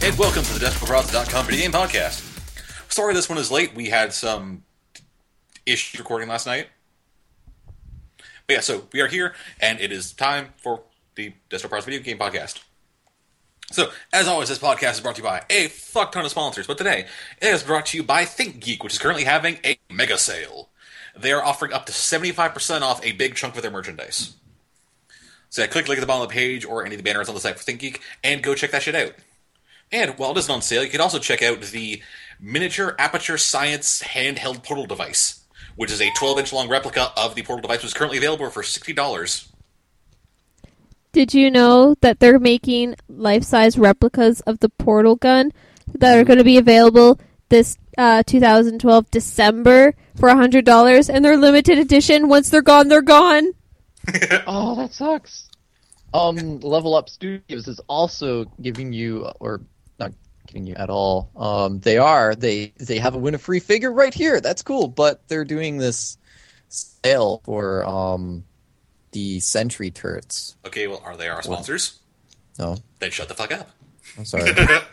and welcome to the DesperatEprods.com video game podcast. Sorry this one is late. We had some issues recording last night. But yeah, so we are here, and it is time for the DesperatEprods video game podcast. So, as always, this podcast is brought to you by a fuck ton of sponsors, but today it is brought to you by ThinkGeek, which is currently having a mega sale. They are offering up to 75% off a big chunk of their merchandise. So yeah, click the link at the bottom of the page or any of the banners on the site for ThinkGeek, and go check that shit out. And while it isn't on sale, you can also check out the Miniature Aperture Science handheld portal device, which is a 12-inch long replica of the portal device, which is currently available for $60. Did you know that they're making life-size replicas of the portal gun that are going to be available this 2012 December for $100, and they're limited edition. Once they're gone, they're gone. Oh, that sucks. Level Up Studios is also giving you, or not giving you at all. They have a free figure right here. That's cool, but they're doing this sale for the Sentry turrets. Okay, well, are they our sponsors? No. Then shut the fuck up. I'm sorry.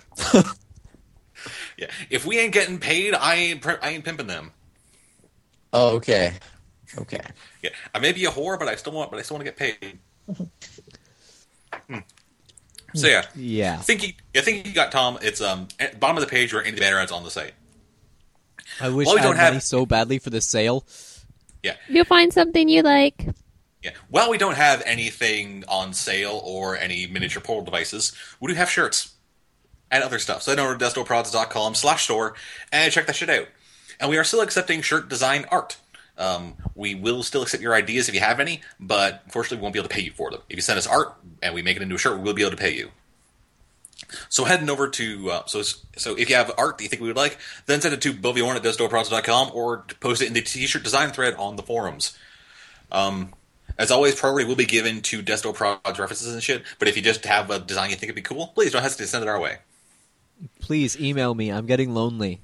Yeah, if we ain't getting paid, I ain't pimping them. Oh, okay. Okay. Yeah, I may be a whore, but I still want to get paid. So yeah. I think you got Tom. It's at the bottom of the page where any of the banner ads on the site. I wish I had money so badly for this sale. Yeah. You'll find something you like. Yeah. While we don't have anything on sale or any miniature portal devices, we do have shirts and other stuff. So head over to DestroProds.com/store and check that shit out. And we are still accepting shirt design art. We will still accept your ideas if you have any, but unfortunately we won't be able to pay you for them. If you send us art and we make it into a shirt, we will be able to pay you. So heading over to, so if you have art that you think we would like, then send it to boviorn at DestroProds.com or post it in the t-shirt design thread on the forums. As always, priority will be given to DestroProds references and shit, but if you just have a design you think would be cool, please don't hesitate to send it our way. Please email me. I'm getting lonely.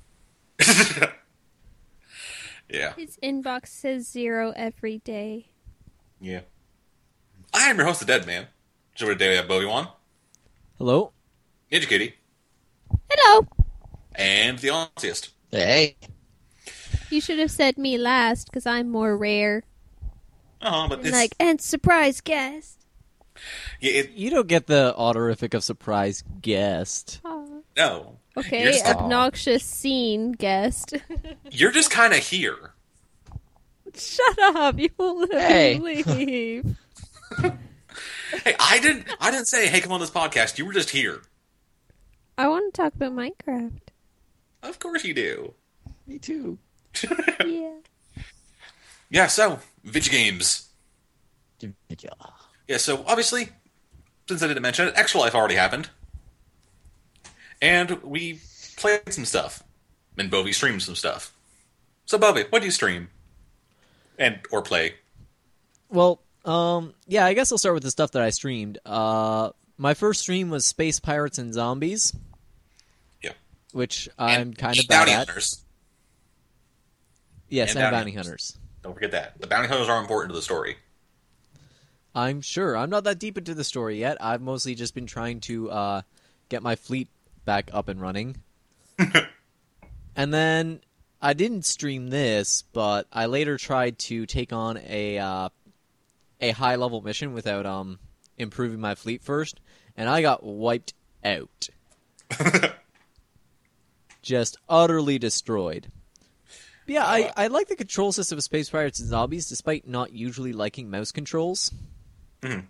Yeah. His inbox says 0 every day. Yeah. I am your host, the Dead Man. So today we have Bowie1. Hello? Ninja Kitty. Hello. And the Honest. Hey. You should have said me last, because I'm more rare. But it's... and surprise guest. Yeah, You don't get the honorific of surprise guest. Oh. No. Okay, obnoxious scene guest. You're just kind of here. Shut up! You won't let me leave. Hey, I didn't say, hey, come on this podcast. You were just here. I want to talk about Minecraft. Of course you do. Me too. Yeah. Yeah, so, video games. Yeah, so, obviously, since I didn't mention it, Extra Life already happened. And we played some stuff. And Bovie streamed some stuff. So, Bovie, what do you stream? Or play? Well, yeah, I guess I'll start with the stuff that I streamed. My first stream was Space Pirates and Zombies. Yeah. Which I'm kind of bad Bounty at. Hunters. Yes, and Bounty Hunters. Don't forget that. The Bounty Hunters are important to the story. I'm sure. I'm not that deep into the story yet. I've mostly just been trying to get my fleet back up and running. And then I didn't stream this, but I later tried to take on a high-level mission without improving my fleet first, and I got wiped out. Just utterly destroyed. But yeah, I like the control system of Space Pirates and Zombies, despite not usually liking mouse controls. Mm-hmm.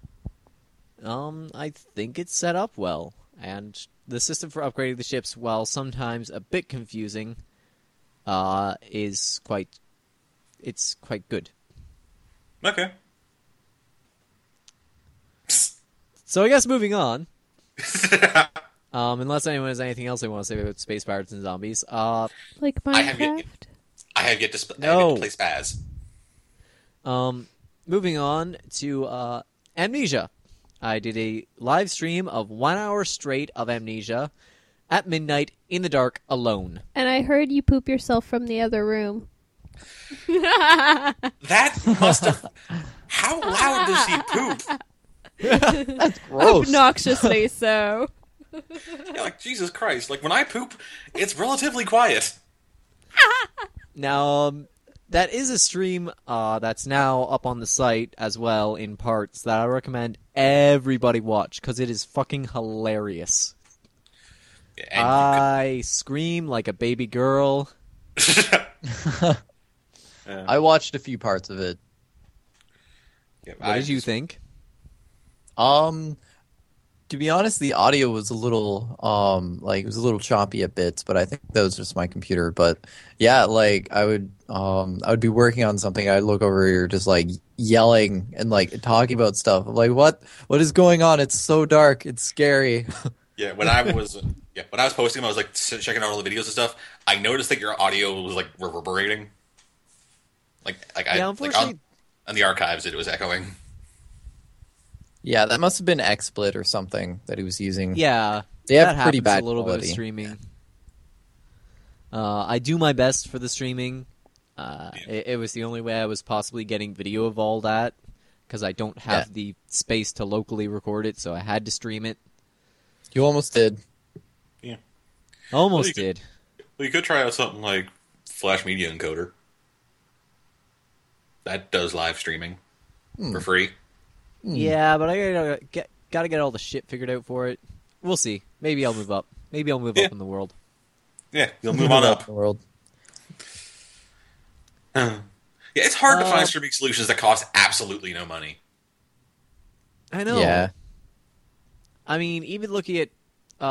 I think it's set up well, and the system for upgrading the ships, while sometimes a bit confusing, is quite good. Okay. So I guess moving on. Unless anyone has anything else they want to say about Space Pirates and Zombies. Like Minecraft? I have yet to play Spaz. Moving on to Amnesia. I did a live stream of 1 hour straight of Amnesia at midnight in the dark alone. And I heard you poop yourself from the other room. That must have... How loud does he poop? That's gross. Obnoxiously so. Yeah, like, Jesus Christ. Like, when I poop, it's relatively quiet. Now, that is a stream that's now up on the site as well in parts that I recommend everybody watch because it is fucking hilarious. And I scream like a baby girl. I watched a few parts of it. What did you think? To be honest, the audio was a little it was a little choppy at bits, but I think that was just my computer. But yeah, like I would be working on something, I'd look over here just like yelling and like talking about stuff. I'm like, what is going on? It's so dark, it's scary. Yeah, when I was posting them, I was like checking out all the videos and stuff. I noticed that your audio was like reverberating. Unfortunately, on the archives, it was echoing. Yeah, that must have been XSplit or something that he was using. yeah, They have that pretty happens bad a little bit quality. of streaming. I do my best for the streaming. It was the only way I was possibly getting video of all that because I don't have the space to locally record it, so I had to stream it. You almost did. Yeah. Almost did. Well, you could try out something like Flash Media Encoder. That does live streaming for free. Yeah, but I gotta get all the shit figured out for it. We'll see. Maybe I'll move up. Maybe I'll move up in the world. Yeah, you'll move on up. The world. Yeah, it's hard to find streaming solutions that cost absolutely no money. I know. Yeah. I mean, even looking at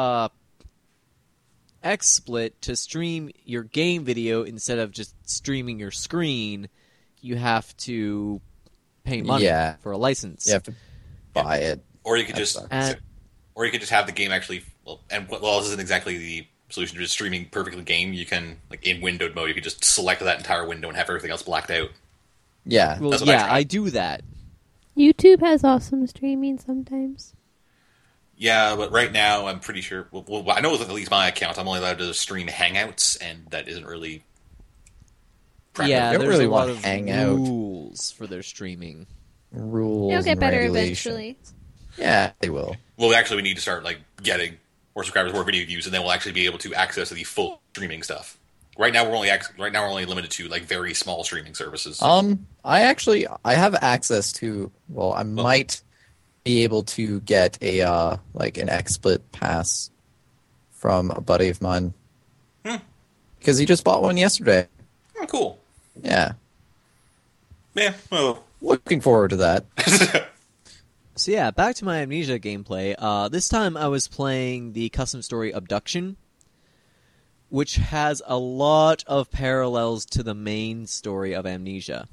XSplit to stream your game video instead of just streaming your screen, you have to pay money for a license. You have to buy it. Or you could That just, sucks. or you could just have the game actually. This isn't exactly the solution to just streaming perfectly game. You can, like in windowed mode, you could just select that entire window and have everything else blacked out. Yeah. Well, That's what I yeah, tried. I do that. YouTube has awesome streaming sometimes. Yeah, but right now I'm pretty sure. Well, I know with at least my account, I'm only allowed to stream Hangouts, and that isn't really. Yeah, don't there's really a lot wanna of hang out. rules for their streaming. Rules. It'll get and better regulations. eventually. Yeah, they will. Well, actually, we need to start like getting more subscribers, more video views, and then we'll actually be able to access the full streaming stuff. Right now, we're only limited to like very small streaming services. I have access to. Well, I might be able to get a an XSplit pass from a buddy of mine because he just bought one yesterday. Oh, cool. Yeah, Yeah. Well. looking forward to that. So yeah, back to my Amnesia gameplay. This time I was playing the custom story Abduction, which has a lot of parallels to the main story of Amnesia.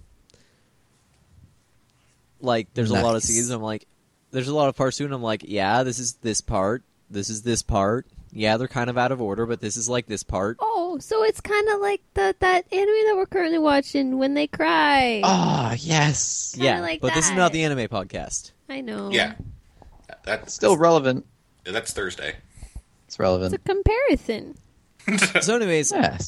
Like, there's a lot of Nice. scenes, there's a lot of parts to it, and I'm like, yeah, this is this part, this is this part. Yeah, they're kind of out of order, but this is like this part. Oh, so it's kind of like that anime that we're currently watching, When They Cry. Ah, yes. Kinda Yeah, like but this is that. not the anime podcast. I know. Yeah. That's Still relevant. That's Thursday. It's It's a relevant. comparison. So anyways, Yes.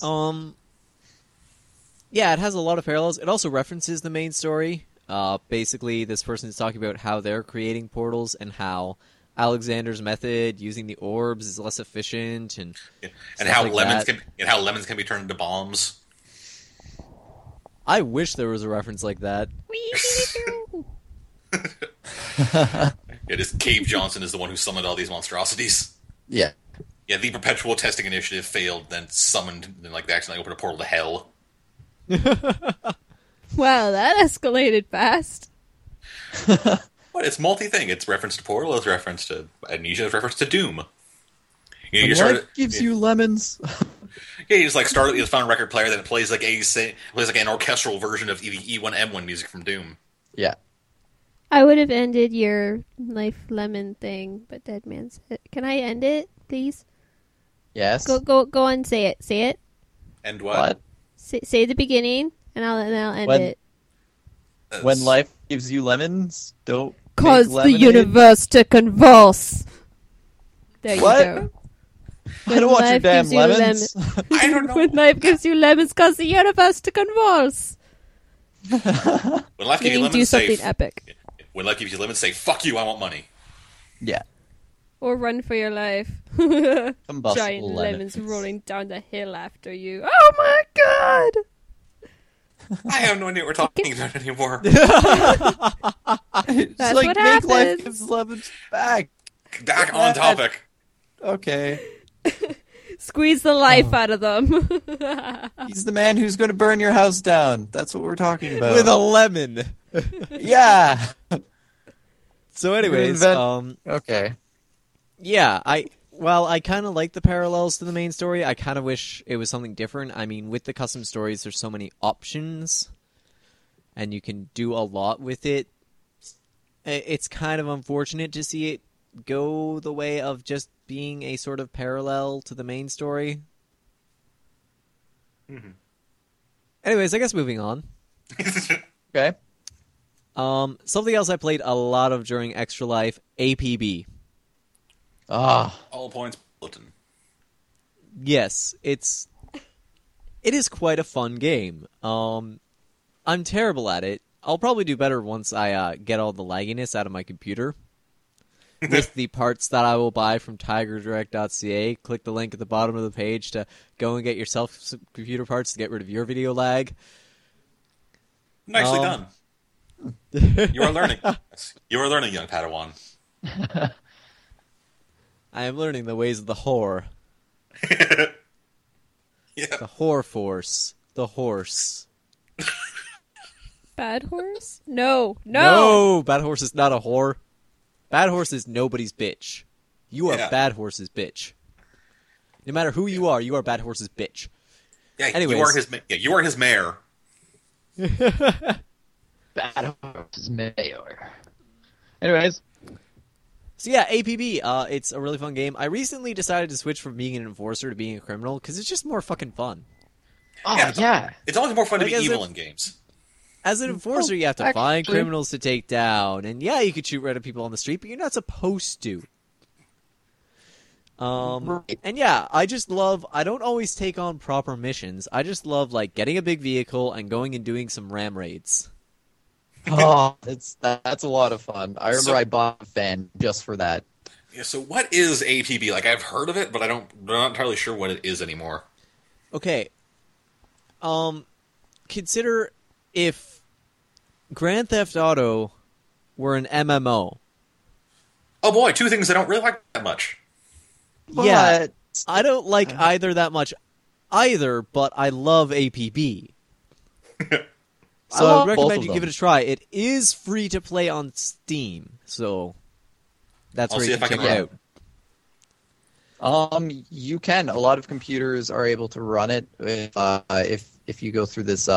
yeah, it has a lot of parallels. It also references the main story. Basically, this person is talking about how they're creating portals and how Alexander's method using the orbs is less efficient and And stuff how like lemons can be turned into bombs. I wish there was a reference like that. It is Cave Johnson is the one who summoned all these monstrosities. Yeah. Yeah, the Perpetual Testing Initiative failed, then summoned, then they accidentally opened a portal to hell. Wow, that escalated fast. But it's multi-thing. It's reference to Portal, it's reference to Amnesia, it's reference to Doom. You When life gives you lemons. Yeah, you just like start with a fun record player, then it plays like an orchestral version of the E1M1 music from Doom. Yeah. I would have ended your life lemon thing, but Dead Man said, "Can I end it, please?" Yes. Go on, say it. Say it. And What? Say the beginning, and I'll end When- it. When life gives you lemons, don't Cause make the lemonade? universe to convulse. There What? you go. I don't want your life damn gives you lemons. I don't know. When life gives you lemons, cause the universe to convulse. When life gives you Meaning lemons, do say something epic. when life gives you lemons, say "fuck you, I want money." Yeah. Or run for your life. Combustible Giant lemons. lemons rolling down the hill after you. Oh my god! I have no idea what we're talking about anymore. It's That's like what make life happens. gives lemons back. Back on topic. Okay. Squeeze the life out of them. He's the man who's going to burn your house down. That's what we're talking about. With a lemon. Yeah. So anyways, Okay. yeah, I kind of like the parallels to the main story. I kind of wish it was something different. I mean, with the custom stories, there's so many options, and you can do a lot with it. It's kind of unfortunate to see it go the way of just being a sort of parallel to the main story. Mhm. Anyways, I guess moving on. Okay. Something else I played a lot of during Extra Life, APB. Ah. All points bulletin. Yes, it is quite a fun game. I'm terrible at it. I'll probably do better once I get all the lagginess out of my computer. With the parts that I will buy from TigerDirect.ca, click the link at the bottom of the page to go and get yourself some computer parts to get rid of your video lag. Nicely done. You are learning. You are learning, young Padawan. I am learning the ways of the whore. Yeah. The whore force. The horse. Bad horse? No. No, Bad Horse is not a whore. Bad Horse is nobody's bitch. You are Yeah. Bad Horse's bitch. No matter who you are Bad Horse's bitch. Yeah, Anyways. you are his mayor. Bad horse mayor. Anyways. So yeah, APB, it's a really fun game. I recently decided to switch from being an enforcer to being a criminal, because it's just more fucking fun. Oh, Yeah. yeah. It's always more fun to Like, be as evil if- in games. As an enforcer, you have to find actually- criminals to take down, and yeah, you could shoot random people on the street, but you're not supposed to. Right. And yeah, I don't always take on proper missions. I just love, like, getting a big vehicle and going and doing some ram raids. Oh, that's a lot of fun. I remember So- I bought a fan just for that. Yeah, so what is ATB? Like, I've heard of it, but I'm not entirely sure what it is anymore. Okay. Consider if Grand Theft Auto were an MMO. Oh boy, two things I don't really like that much. Yeah, But I don't like either that much either, but I love APB. I So I love would both recommend of you give them. it a try. It is free to play on Steam, so that's I'll where see you if I can can check it run out. You can. A lot of computers are able to run it if you go through this.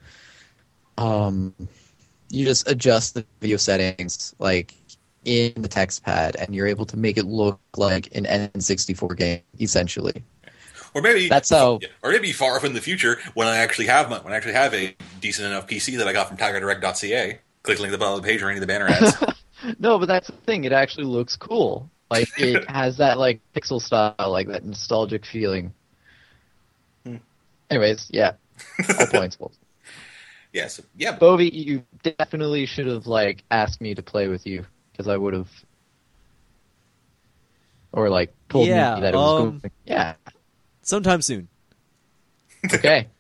You just adjust the video settings like in the text pad, and you're able to make it look like an N64 game, essentially. Or maybe That's how- Or maybe far off in the future, when I actually have a decent enough PC that I got from TigerDirect.ca. Click link at the bottom of the page or any of the banner ads. No, but that's the thing. It actually looks cool. Like it has that like pixel style, like that nostalgic feeling. Anyways, yeah, all points. Yes, yeah. Bovie, you definitely should have like asked me to play with you because I would have, or like told Yeah, me that it was going. Yeah. Sometime soon. Okay.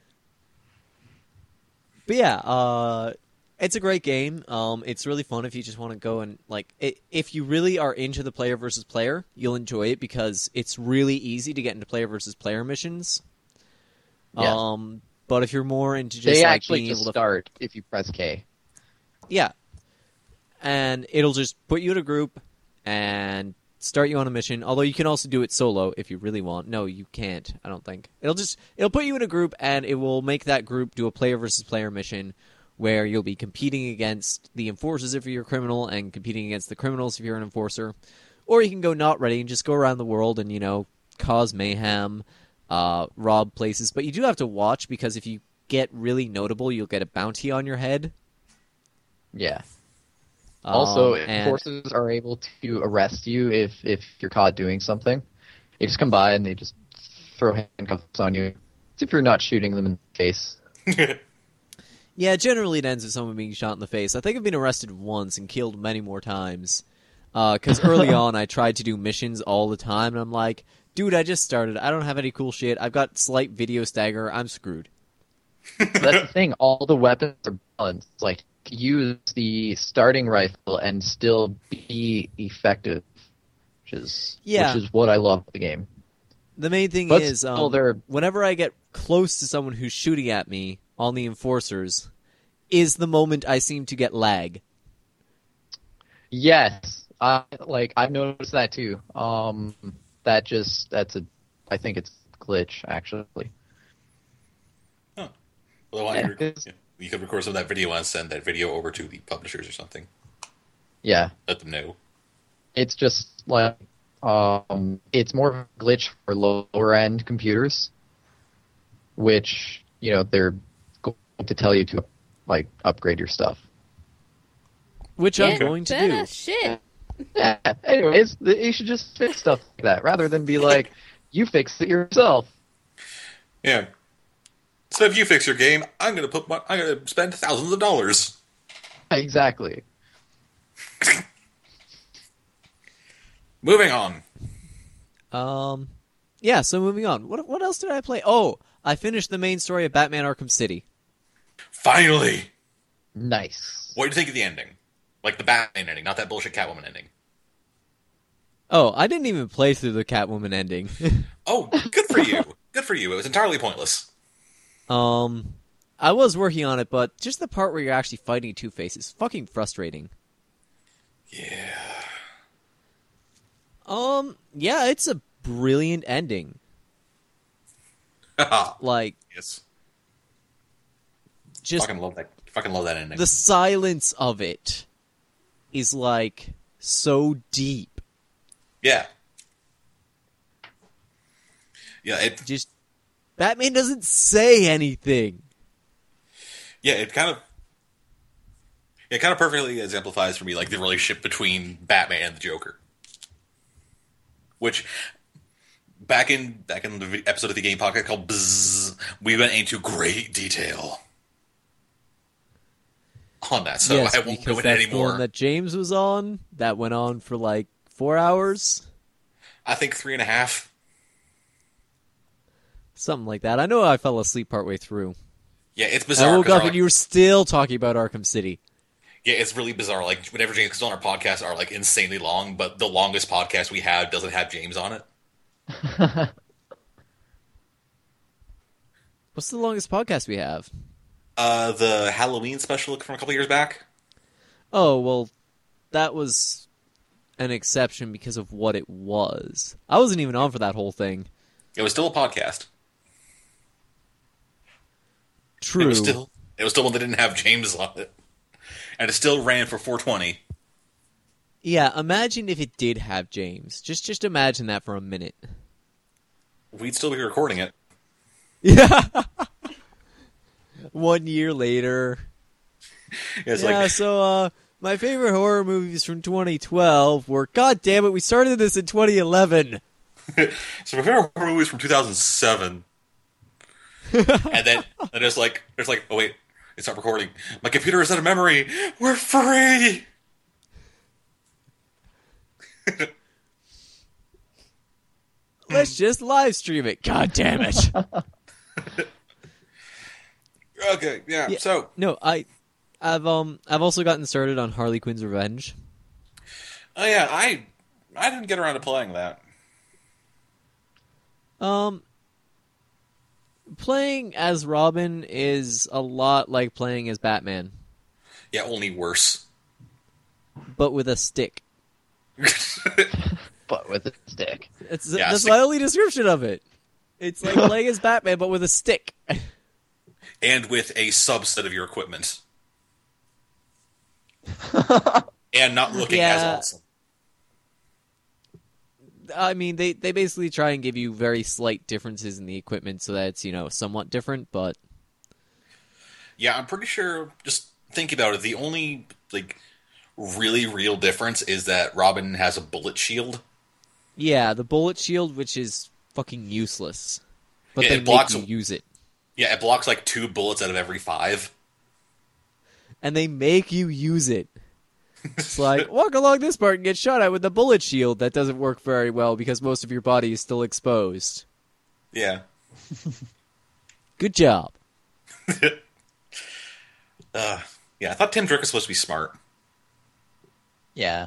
But yeah, it's a great game. It's really fun if you just want to go and if you really are into the player versus player, you'll enjoy it because it's really easy to get into player versus player missions. Yeah. But if you're more into just They like actually being just able to start if you press K. yeah, and it'll just put you in a group and start you on a mission. Although you can also do it solo if you really want. No, you can't. I don't think it'll put you in a group and it will make that group do a player versus player mission where you'll be competing against the enforcers if you're a criminal and competing against the criminals if you're an enforcer. Or you can go not ready and just go around the world and cause mayhem, rob places. But you do have to watch because if you get really notable, you'll get a bounty on your head. Yeah. Also, and enforcers are able to arrest you if you're caught doing something. They just come by and they just throw handcuffs on you. As if you're not shooting them in the face. yeah, generally it ends with someone being shot in the face. I think I've been arrested once and killed many more times. Because early on, I tried to do missions all the time, and I'm like, dude, I just started. I don't have any cool shit. I've got slight video stagger. I'm screwed. That's the thing. All the weapons are balanced. Like, use the starting rifle and still be effective, which is what I love about the game. The main thing But is, still, whenever I get close to someone who's shooting at me on the enforcers, is the moment I seem to get lag. Yes, I've noticed that too. I think it's a glitch actually. Huh. Well, why don't you could record some of that video and send that video over to the publishers or something. Yeah, Let them know. it's just like it's more of a glitch for lower end computers, which they're going to tell you to like upgrade your stuff. Which I'm going to do. Shit. Yeah. Anyways, you should just fix stuff like that rather than be like, you fix it yourself. Yeah. So if you fix your game, I'm gonna spend thousands of dollars. Exactly. Moving on. Yeah, so moving on. What else did I play? Oh, I finished the main story of Batman Arkham City. Finally. Nice. What do you think of the ending? Like the Batman ending, not that bullshit Catwoman ending. Oh, I didn't even play through the Catwoman ending. Oh, good for you. Good for you. It was entirely pointless. I was working on it, but just the part where you're actually fighting Two-Face is fucking frustrating. Yeah. Yeah, it's a brilliant ending. Like, yes. just Fucking love that ending. the silence of it is like so deep. Yeah. Yeah, Just Batman doesn't say anything. yeah, it kind of perfectly exemplifies for me like the relationship between Batman and the Joker. Which back in the episode of the game podcast called Bzzz, we went into great detail on that, so yes, I won't go because into that's any the one more. that James was on. That went on for like 4 hours. I think 3.5. Something like that. I know I fell asleep partway through. Yeah, it's bizarre. I woke 'cause up our, and you were still talking about Arkham City. yeah, it's really bizarre. Like whenever James comes on, our podcasts are like insanely long, but the longest podcast we have doesn't have James on it. What's the longest podcast we have? The Halloween special from a couple years back. Oh, well, that was an exception because of what it was. I wasn't even on for that whole thing. It was still a podcast. True. It was still one that didn't have James on it, and it still ran for 420. Yeah, imagine if it did have James. Just imagine that for a minute. We'd still be recording it. Yeah. 1 year later. It's Yeah, like, so my favorite horror movies from 2012 were, God damn it, we started this in 2011. so my favorite horror movies from 2007. And then there's like, oh wait, it's not recording. My computer is out of memory. We're free. Let's just live stream it. God damn it. Okay, yeah. Yeah. So, No, I've also gotten started on Harley Quinn's Revenge. oh yeah, I didn't get around to playing that. Playing as Robin is a lot like playing as Batman, Yeah, only worse. but with a stick. But with a stick. Yeah, That's stick. my only description of it. It's like playing as Batman, but with a stick. And with a subset of your equipment. And not looking as Yeah. awesome. I mean, they basically try and give you very slight differences in the equipment so that it's, somewhat different, but Yeah, I'm pretty sure, just think about it, the only, like, really real difference is that Robin has a bullet shield. yeah, the bullet shield, which is fucking useless. But Yeah, they it blocks- make you use it. Yeah, it blocks, like, 2 bullets out of every 5. And they make you use it. It's like, walk along this part and get shot at with a bullet shield. That doesn't work very well because most of your body is still exposed. Yeah. Good job. Yeah, I thought Tim Drake was supposed to be smart. Yeah.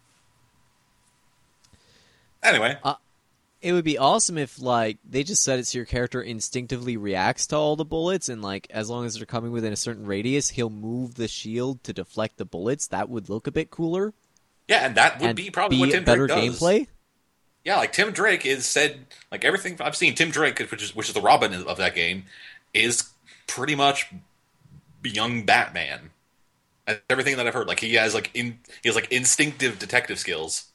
Anyway. It would be awesome if, like, they just said it so your character instinctively reacts to all the bullets, and, like, as long as they're coming within a certain radius, he'll move the shield to deflect the bullets. That would look a bit cooler. Yeah, and that would be probably what Tim better Drake does. gameplay. Yeah, like Tim Drake is said, like everything I've seen, Tim Drake, which is the Robin of that game, is pretty much young Batman. That's everything that I've heard. Like he has instinctive detective skills.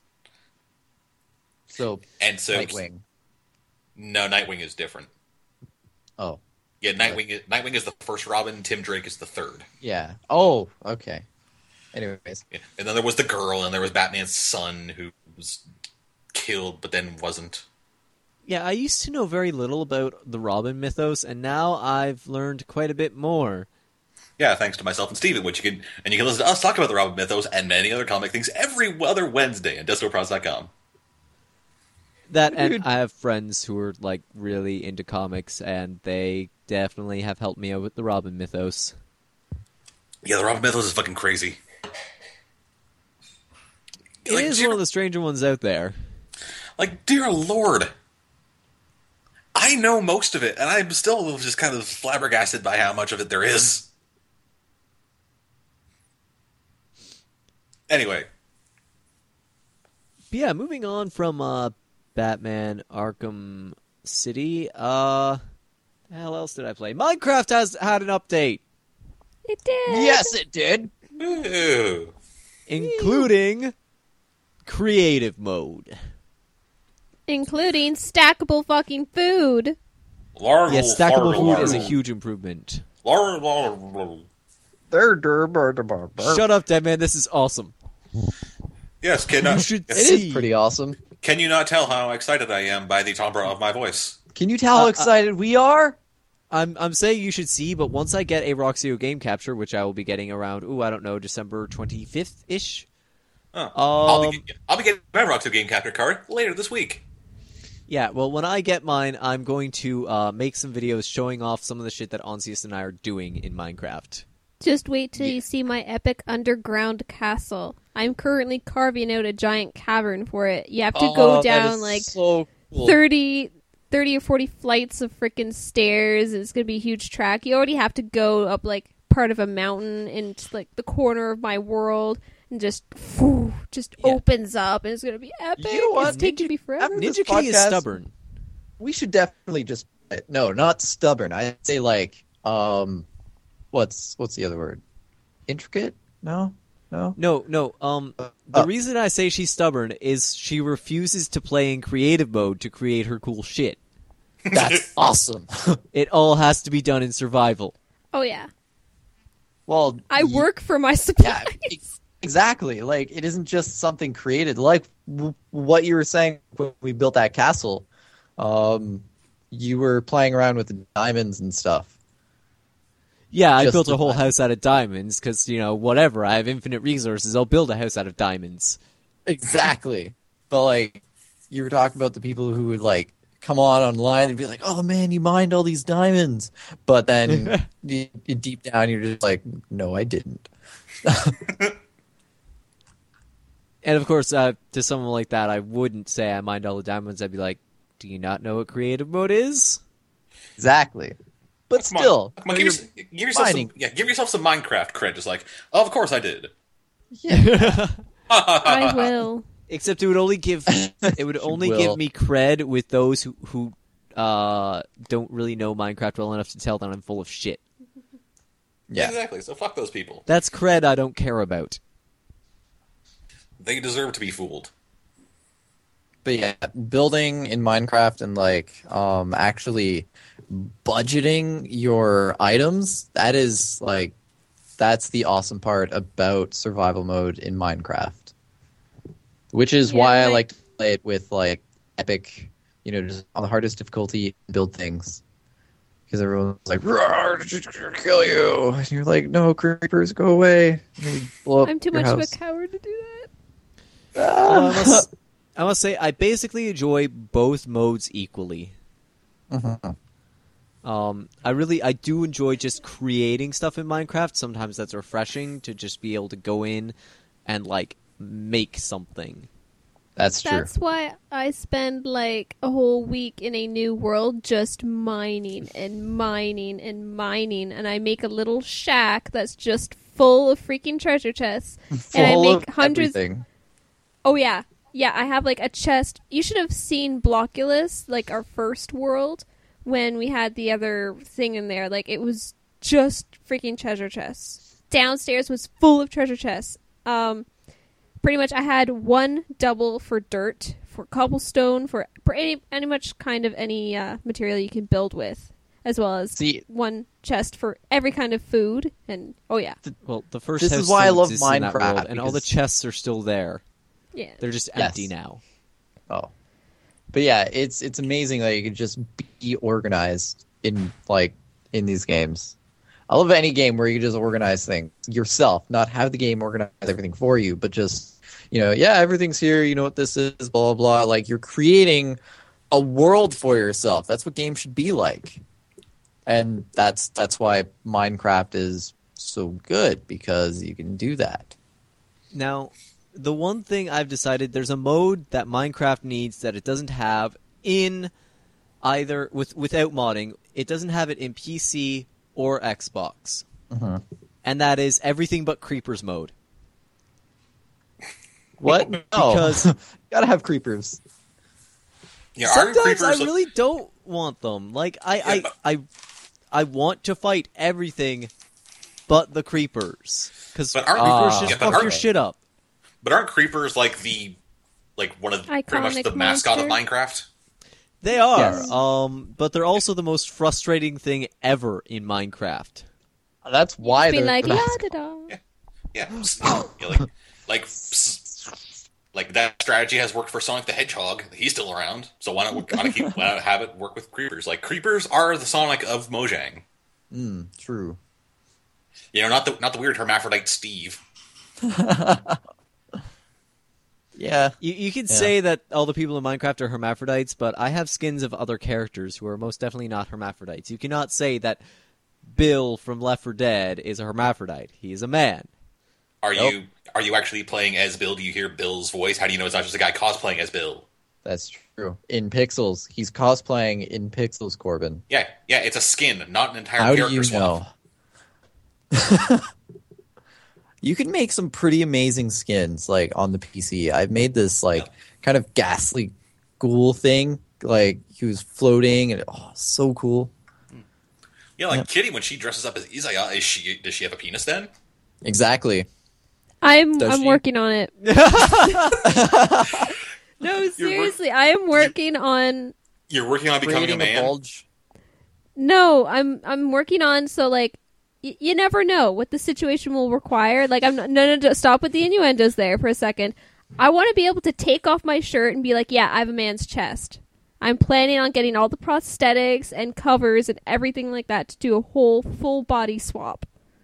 So Nightwing. No, Nightwing is different. Oh. Yeah, Nightwing is the first Robin, Tim Drake is the third. Yeah. Oh, okay. Anyways. Yeah. And then there was the girl, and there was Batman's son who was killed but then wasn't. Yeah, I used to know very little about the Robin mythos, and now I've learned quite a bit more. Yeah, thanks to myself and Steven, you can listen to us talk about the Robin mythos and many other comic things every other Wednesday at DestroPros.com. That, and I have friends who are, like, really into comics, and they definitely have helped me out with the Robin mythos. Yeah, the Robin mythos is fucking crazy. It is one of the stranger ones out there. Like, dear Lord. I know most of it, and I'm still just kind of flabbergasted by how much of it there is. Anyway. But yeah, moving on from Batman Arkham City, the hell else did I play? Minecraft has had an update. It did. Yes, it did. Ooh. Including creative mode. Including stackable fucking food. Yes, stackable food is a huge improvement. Shut up, Deadman. This is awesome. Yes, You should It see. is pretty awesome. Can you not tell how excited I am by the timbre of my voice? Can you tell how excited we are? I'm saying you should see, but once I get a Roxio game capture, which I will be getting around, I don't know, December 25th-ish. I'll be getting my Roxo Game Capture card later this week. Yeah, well, when I get mine, I'm going to make some videos showing off some of the shit that Onsius and I are doing in Minecraft. Just wait till you see my epic underground castle. I'm currently carving out a giant cavern for it. You have to go down like so cool. 30 or 40 flights of freaking stairs. It's going to be a huge track. You already have to go up like part of a mountain into like the corner of my world and just opens up and it's going to be epic. You know what? It's taking me forever. This Ninja King is podcast- stubborn. We should definitely just no, not stubborn. I'd say like what's the other word? Intricate? No. No. The reason I say she's stubborn is she refuses to play in creative mode to create her cool shit. That's awesome. It all has to be done in survival. Oh, yeah. Well, I work for my supplies. Yeah, exactly. Like, it isn't just something created. Like what you were saying when we built that castle. You were playing around with the diamonds and stuff. Yeah, I Just built a the whole diamonds. house out of diamonds because, whatever. I have infinite resources. I'll build a house out of diamonds. Exactly. But, like, you were talking about the people who would, like, come online and be like, oh, man, you mined all these diamonds. But then you deep down, you're just like, no, I didn't. And, of course, to someone like that, I wouldn't say I mined all the diamonds. I'd be like, do you not know what creative mode is? Exactly. But Come on. still, Come on, when give yourself some Minecraft cred. Just like, oh, of course I did. I will. Except it would only give give me cred with those who don't really know Minecraft well enough to tell that I'm full of shit. Yeah. Exactly. So fuck those people. That's cred I don't care about. They deserve to be fooled. But yeah, building in Minecraft and like actually budgeting your items, that's the awesome part about survival mode in Minecraft. Which is why I like to play it with like epic, just on the hardest difficulty, build things. because everyone's like, "Roar, kill you," and you're like, "No, creepers, go away." And they blow up I'm too your much of house. a coward to do that. Well, I must say, I basically enjoy both modes equally. I do enjoy just creating stuff in Minecraft. Sometimes that's refreshing to just be able to go in and like make something. That's true. That's why I spend like a whole week in a new world just mining and mining and mining, and I make a little shack that's just full of freaking treasure chests, and I Full make of hundreds. everything. Oh yeah, yeah. I have like a chest. You should have seen Blockulus, like our first world, when we had the other thing in there. Like it was just freaking treasure chests. Downstairs was full of treasure chests. Pretty much, I had one double for dirt, for cobblestone, for any much kind of any material you can build with, as well as See, one chest for every kind of food. And oh yeah, Well, the first This house is why I still love exists in that Minecraft, world, and all the because- chests are still there. yeah. They're just Yes. empty now. oh, but yeah, it's amazing that you can just be organized in these games. I love any game where you can just organize things yourself, not have the game organize everything for you, but just, everything's here, you know what this is, blah, blah, blah. Like, you're creating a world for yourself. That's what games should be like. And that's why Minecraft is so good, because you can do that. Now, the one thing I've decided, there's a mode that Minecraft needs that it doesn't have in either without modding. It doesn't have it in PC or Xbox, and that is everything but creepers mode. What? No. Because gotta have creepers. Yeah, aren't sometimes creepers I really don't want them. Like I want to fight everything but the creepers, because But aren't creepers yeah, just but fuck aren't- your shit up. But aren't creepers like one of pretty much Iconic the mascot of monster? Minecraft? They are, Yes. but they're also the most frustrating thing ever in Minecraft. That's why Be they're like the la best. da da. Yeah, like that strategy has worked for Sonic the Hedgehog. He's still around, so why not have it work with creepers? Like creepers are the Sonic of Mojang. True. Not the weird hermaphrodite Steve. Yeah. You could say that all the people in Minecraft are hermaphrodites, but I have skins of other characters who are most definitely not hermaphrodites. You cannot say that Bill from Left 4 Dead is a hermaphrodite. He is a man. Are Nope. you actually playing as Bill? Do you hear Bill's voice? How do you know it's not just a guy cosplaying as Bill? That's true. In Pixels. He's cosplaying in Pixels, Corbin. Yeah, it's a skin, not an entire How do character you swap. know? You can make some pretty amazing skins, like, on the PC. I've made this, kind of ghastly ghoul thing. Like, he was floating, and so cool. Yeah, like Kitty when she dresses up as Isaiah, does she have a penis then? Exactly. I'm Does she? working on it. No, seriously, I am working on. You're working on becoming a Creating a man. bulge. No, I'm working on, so like you never know what the situation will require. Like I'm not, no, stop with the innuendos there for a second. I want to be able to take off my shirt and be like, yeah, I have a man's chest. I'm planning on getting all the prosthetics and covers and everything like that to do a whole full body swap.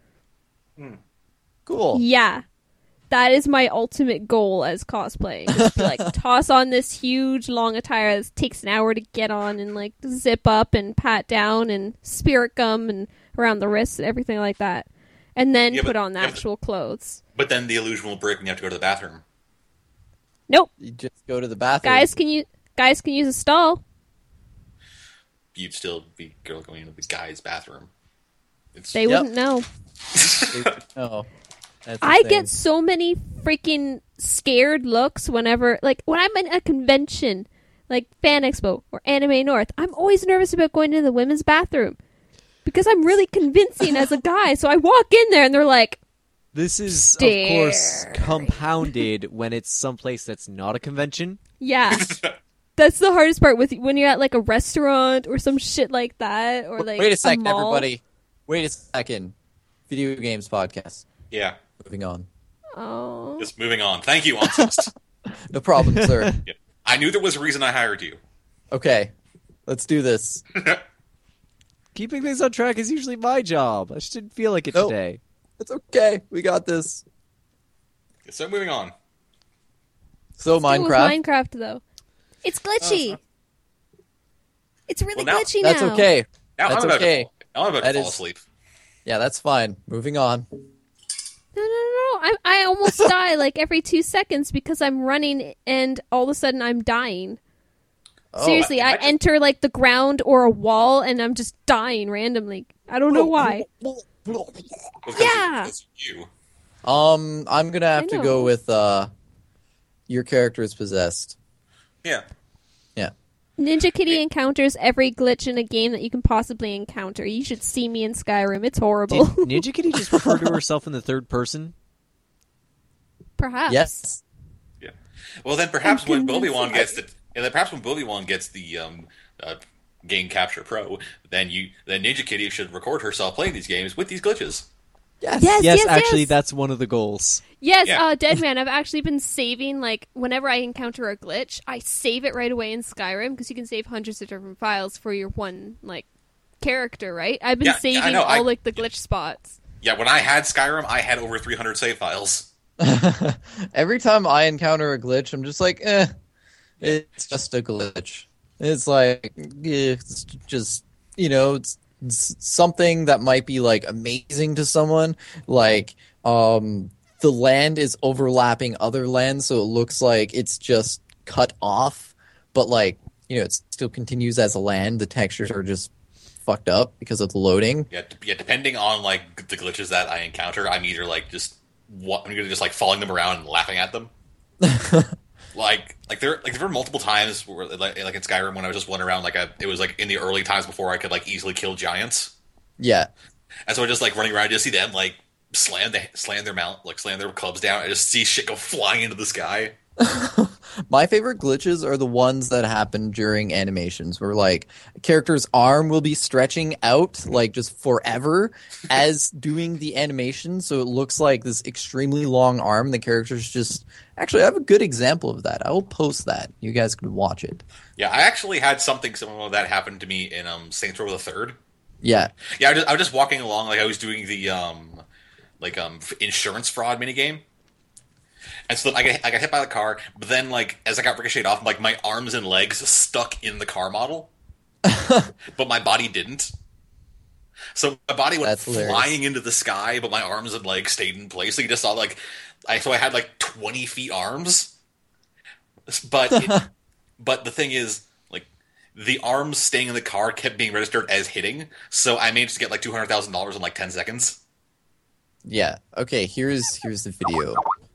Cool. Yeah. That is my ultimate goal as cosplaying. Just to, like, toss on this huge long attire that takes an hour to get on and like zip up and pat down and spirit gum and around the wrists and everything like that. And then Yeah, put but- on the yeah, but- actual clothes. But then the illusion will break when you have to go to the bathroom. Nope. You just go to the bathroom. Guys can use a stall. You'd still be going into the guy's bathroom. They Yep. wouldn't know. Oh. That's the I thing. get so many freaking scared looks whenever, like, when I'm at a convention, like Fan Expo or Anime North, I'm always nervous about going into the women's bathroom because I'm really convincing as a guy. So I walk in there and they're like, This is, Stare. of course, compounded when it's someplace that's not a convention. yeah. That's the hardest part with when you're at like a restaurant or some shit like that, or like Wait a second, mall. everybody. Wait a second. Video games podcast. Yeah, Moving on. Oh, just moving on. Thank you, Onsist. No problem, sir. Yeah. I knew there was a reason I hired you. Okay. Let's do this. Keeping things on track is usually my job. I just didn't feel like it Nope. today. It's okay. We got this. So moving on. So Still with Minecraft. Minecraft, though. It's glitchy. It's really Well, now- glitchy now. That's okay. Now That's I'm about okay. I'm about That to fall is- asleep. Yeah, that's fine. Moving on. No. I almost die like every 2 seconds because I'm running and all of a sudden I'm dying. Seriously, I imagine- enter like the ground or a wall and I'm just dying randomly. I don't know why. Yeah. It's you. I'm gonna have I to know. go with your character is possessed. Yeah. Yeah. Ninja Kitty encounters every glitch in a game that you can possibly encounter. You should see me in Skyrim. It's horrible. Did Ninja Kitty just refer to herself in the third person? Perhaps. Yes. Yeah. Well, then perhaps I'm when convinced Bobby-Wan that- gets the gets the Game Capture Pro, then Ninja Kitty should record herself playing these games with these glitches. Yes. Yes. Actually, that's one of the goals. Yes, Yeah. Deadman, I've actually been saving, like, whenever I encounter a glitch, I save it right away in Skyrim, because you can save hundreds of different files for your one, like, character, right? I've been Yeah, I saving know, all, like, the glitch spots. Yeah, when I had Skyrim, I had over 300 save files. Every time I encounter a glitch, I'm just like, it's just a glitch. It's like, it's just, it's something that might be like amazing to someone. Like, the land is overlapping other lands, so it looks like it's just cut off, but like, it still continues as a land. The textures are just fucked up because of the loading. Yeah, depending on like the glitches that I encounter, I'm either like I'm either just like following them around and laughing at them. Like there were multiple times where like in Skyrim when I was just wandering around it was like in the early times before I could like easily kill giants, Yeah. and so I just like running around, I just see them like slam their clubs down. I just see shit go flying into the sky. My favorite glitches are the ones that happen during animations where like a character's arm will be stretching out like just forever as doing the animation, so it looks like this extremely long arm. The character's just actually, I have a good example of that. I will post that. You guys can watch it. Yeah, I actually had something similar to that happen to me in Saints Row the Third. Yeah. Yeah, I was just walking along, like I was doing the insurance fraud minigame. And so I got hit by the car, but then like as I got ricocheted off, like my arms and legs stuck in the car model, but my body didn't. So my body went That's hilarious. flying into the sky, but my arms and legs stayed in place. So you just saw I had like 20 feet arms, but but the thing is, like the arms staying in the car kept being registered as hitting. So I managed to get like $200,000 in like 10 seconds. Yeah. Okay, here's the video.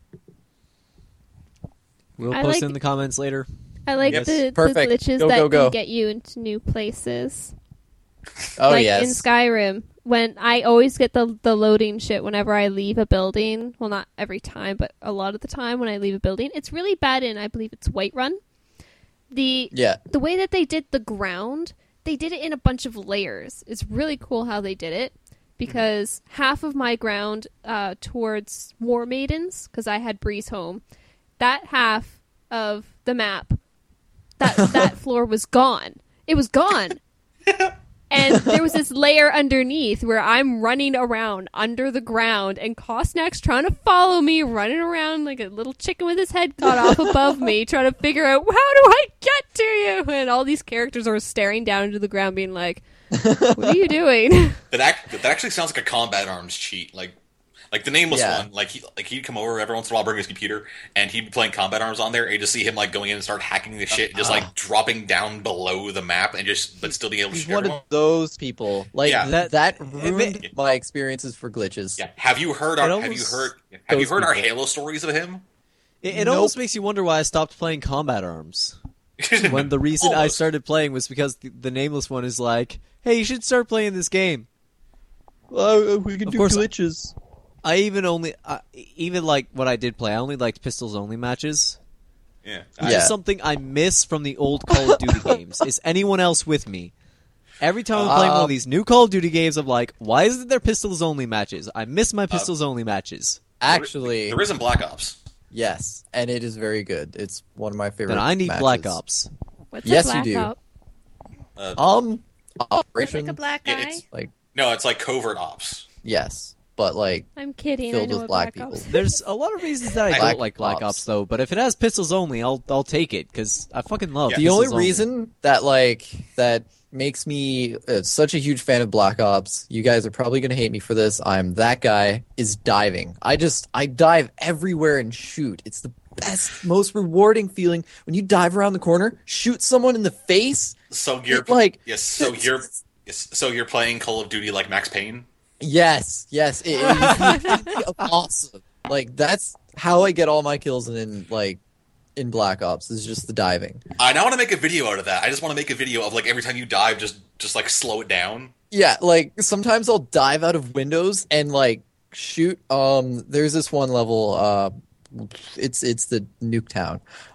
We'll I post like- it in the comments later. I like Yes. the Perfect. glitches Go, that go, go. can get you into new places. Oh like yes. in Skyrim, when I always get the loading shit whenever I leave a building. Well, not every time, but a lot of the time when I leave a building. It's really bad in, I believe it's Whiterun. Yeah. The way that they did the ground, they did it in a bunch of layers. It's really cool how they did it, because half of my ground towards War Maidens, because I had Breeze home, that half of the map, that floor was gone. It was gone. And there was this layer underneath where I'm running around under the ground, and Kosnak's trying to follow me, running around like a little chicken with his head cut off above me, trying to figure out, how do I get to you? And all these characters are staring down into the ground, being like, what are you doing? That actually sounds like a combat arms cheat. Like the nameless Yeah. one. He'd come over every once in a while, bring his computer, and he'd be playing combat arms on there. And you just see him like going in and start hacking the shit, just like dropping down below the map, and but still being able to He's shoot one everyone. of those people. Like Yeah. that ruined my experiences for glitches. Yeah. Have you heard It our almost- Halo stories of him? It Nope. almost makes you wonder why I stopped playing combat arms. When the reason I Almost. started playing was because the nameless one is like, hey, you should start playing this game. We can Of do course- glitches. I even like what I did play. I only liked pistols only matches. Yeah. Yeah. Just something I miss from the old Call of Duty games. Is anyone else with me? Every time I'm playing one of these new Call of Duty games, I'm like, why isn't there pistols only matches? I miss my pistols only matches. Actually, There isn't Black Ops. yes, and it is very good. It's one of my favorite. Then I need matches. Black Ops. What's Yes, a you black do. op? operation. Like a black Yeah, eye. it's- Like, No, it's like covert ops. yes, but like I'm kidding. filled I know with what black Black people. Ops is. There's a lot of reasons that I Black don't like Black Ops. Ops though, but if it has pistols only, I'll take it because I fucking love Yeah. the pistols only reason that that makes me such a huge fan of Black Ops, you guys are probably gonna hate me for this. I'm that guy, is diving. I dive everywhere and shoot. It's the best, most rewarding feeling when you dive around the corner, shoot someone in the face. So you're Like so you're playing Call of Duty like Max Payne. yes, it's awesome. Like that's how I get all my kills in Black Ops is just the diving. I now want to make a video out of that. I just want to make a video of like every time you dive, just like slow it down. Yeah, like sometimes I'll dive out of windows and like shoot. There's this one level. It's the Nuketown.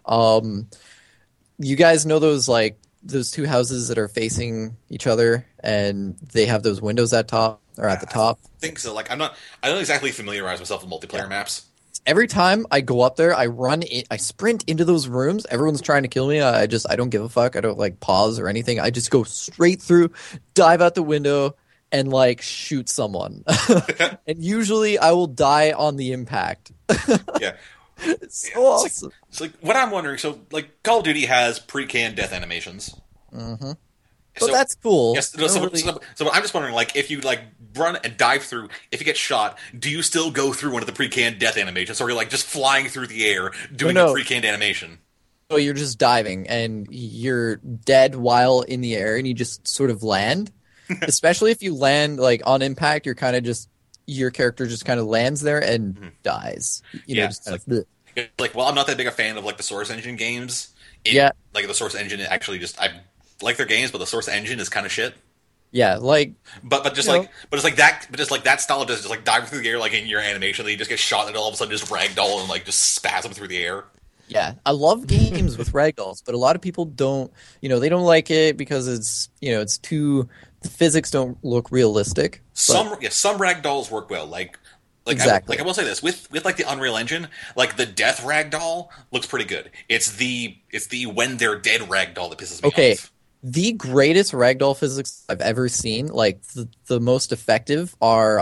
You guys know those two houses that are facing each other, and they have those windows at the top. I think so. Like I don't exactly familiarize myself with multiplayer maps. Every time I go up there, I sprint into those rooms. Everyone's trying to kill me. I don't give a fuck. I don't like pause or anything. I just go straight through, dive out the window, and like shoot someone. And usually I will die on the impact. Yeah. It's so awesome. It's like what I'm wondering. So like Call of Duty has pre-canned death animations. Mm-hmm. But that's cool. Yes. So I'm just wondering, like, if you like run and dive through, if you get shot, do you still go through one of the pre-canned death animations, or are you like just flying through the air doing No. a pre-canned animation? So you're just diving and you're dead while in the air, and you just sort of land. Especially if you land like on impact, you're kind of just your character just kind of lands there and dies. You know, Yeah, just kind of. Like, well, I'm not that big a fan of like the Source Engine games. Yeah. Like the Source Engine actually I like their games, but the Source Engine is kind of shit. Yeah, like But just You like know. but just like that style of just like diving through the air like in your animation, that you just get shot and all of a sudden just ragdoll and like just spasm through the air. yeah, I love games with ragdolls, but a lot of people don't. They don't like it because it's too. The physics don't look realistic. But Some ragdolls work well. Like Exactly. I will say this with like the Unreal Engine, like the death ragdoll looks pretty good. It's the when they're dead ragdoll that pisses me Okay. off. The greatest ragdoll physics I've ever seen, like the most effective, are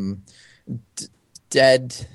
Dead.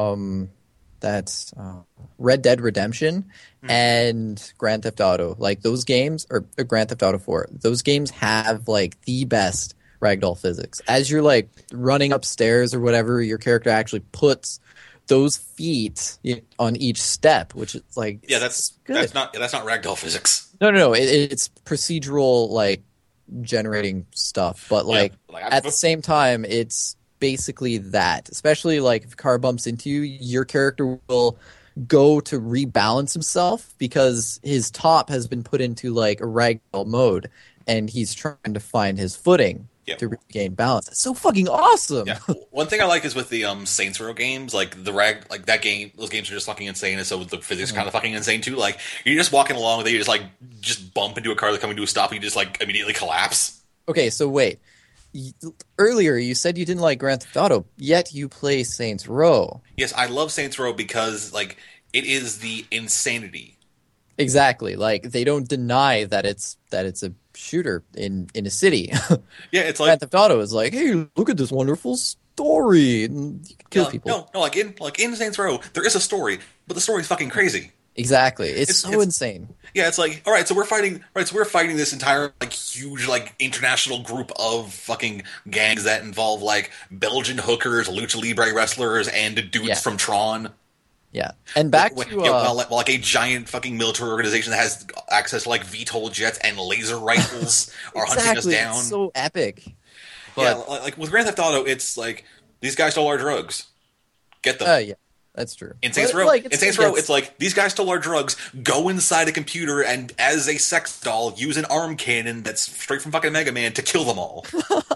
That's Red Dead Redemption and Grand Theft Auto. Like those games, or Grand Theft Auto 4. Those games have like the best ragdoll physics. As you're like running upstairs or whatever, your character actually puts those feet on each step, which is like Yeah, that's good. that's not ragdoll physics. No. It's procedural, like generating stuff, but like at the same time, it's basically that. Especially like if a car bumps into you, your character will go to rebalance himself because his top has been put into like a ragdoll mode, and he's trying to find his footing to regain balance. It's so fucking awesome. Yeah. One thing I like is with the Saints Row games, like that game, those games are just fucking insane, and so the physics kind of fucking insane too. Like you're just walking along, you just bump into a car that's coming to a stop, and you just like immediately collapse. Okay, so wait. Earlier you said you didn't like Grand Theft Auto, yet you play Saints Row. Yes, I love Saints Row because like it is the insanity. Exactly. Like they don't deny that it's a shooter in a city. Yeah, it's Grand like Theft Auto is like, hey, look at this wonderful story, and you can kill people. No, like in Saints Row, there is a story, but the story's fucking crazy. Exactly. It's so insane. Yeah, it's like, all right, so we're fighting this entire like huge like international group of fucking gangs that involve like Belgian hookers, lucha libre wrestlers, and dudes from Tron. Yeah. And back While to like a giant fucking military organization that has access to like VTOL jets and laser rifles are hunting us down. It's so epic. Yeah, But, like with Grand Theft Auto, it's like these guys stole our drugs. Get them. yeah, that's true. In Saints But, Row, like, it's like these guys stole our drugs. Go inside a computer and, as a sex doll, use an arm cannon that's straight from fucking Mega Man to kill them all.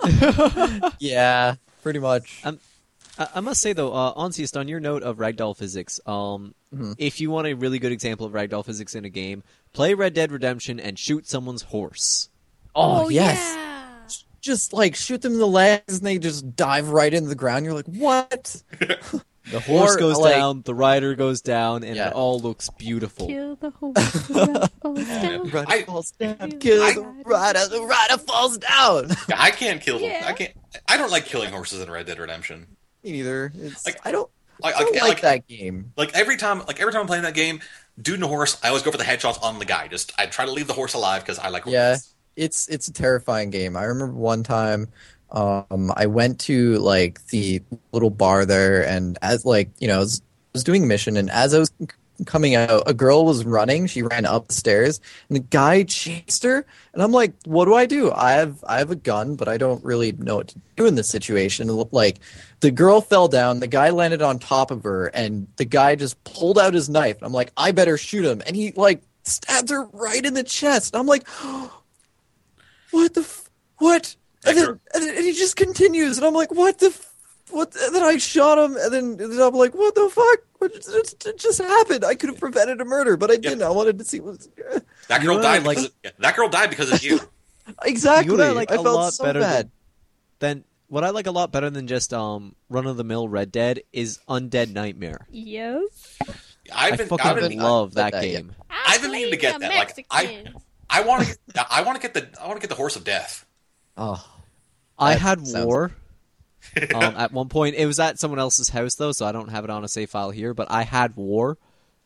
yeah, pretty much. I must say though, Onsiest, on your note of ragdoll physics, if you want a really good example of ragdoll physics in a game, play Red Dead Redemption and shoot someone's horse. Oh, yes. Yeah. Just like shoot them in the legs and they just dive right into the ground. You're like, what? The horse Or, goes like- down, the rider goes down, and Yeah. it all looks beautiful. Kill the horse, the rat falls down. Rider I- falls down. I- Kill the rider falls down. Yeah, I can't kill. Yeah. I don't like killing horses in Red Dead Redemption. Me neither. It's Like- I don't Like, like that game. Like every time I'm playing that game, dude and a horse, I always go for the headshots on the guy. I try to leave the horse alive because I like horses. Yeah. It's a terrifying game. I remember one time I went to like the little bar there, and as like I was doing a mission, and as I was coming out, a girl was running. She ran up the stairs, and the guy chased her. And I'm like, what do? I have a gun, but I don't really know what to do in this situation. It looked like the girl fell down. The guy landed on top of her, and the guy just pulled out his knife. I'm like, I better shoot him, and he like stabs her right in the chest. And I'm like, what the what? And then he just continues, and I'm like, what the what? And then I shot him, and then I'm like, what the fuck? What just happened? I could have prevented a murder, but I didn't. I wanted to see what. That girl You know, died like- that girl died because of you. Exactly. You know what I like a felt lot so better bad. Then what I like a lot better than just run of the mill Red Dead is Undead Nightmare. Yes. I fucking love that that yet. game. I've been meaning to get that. Like, I want to get the horse of death. Oh, I That had sounds- war. At one point, it was at someone else's house though, so I don't have it on a save file here. But I had war.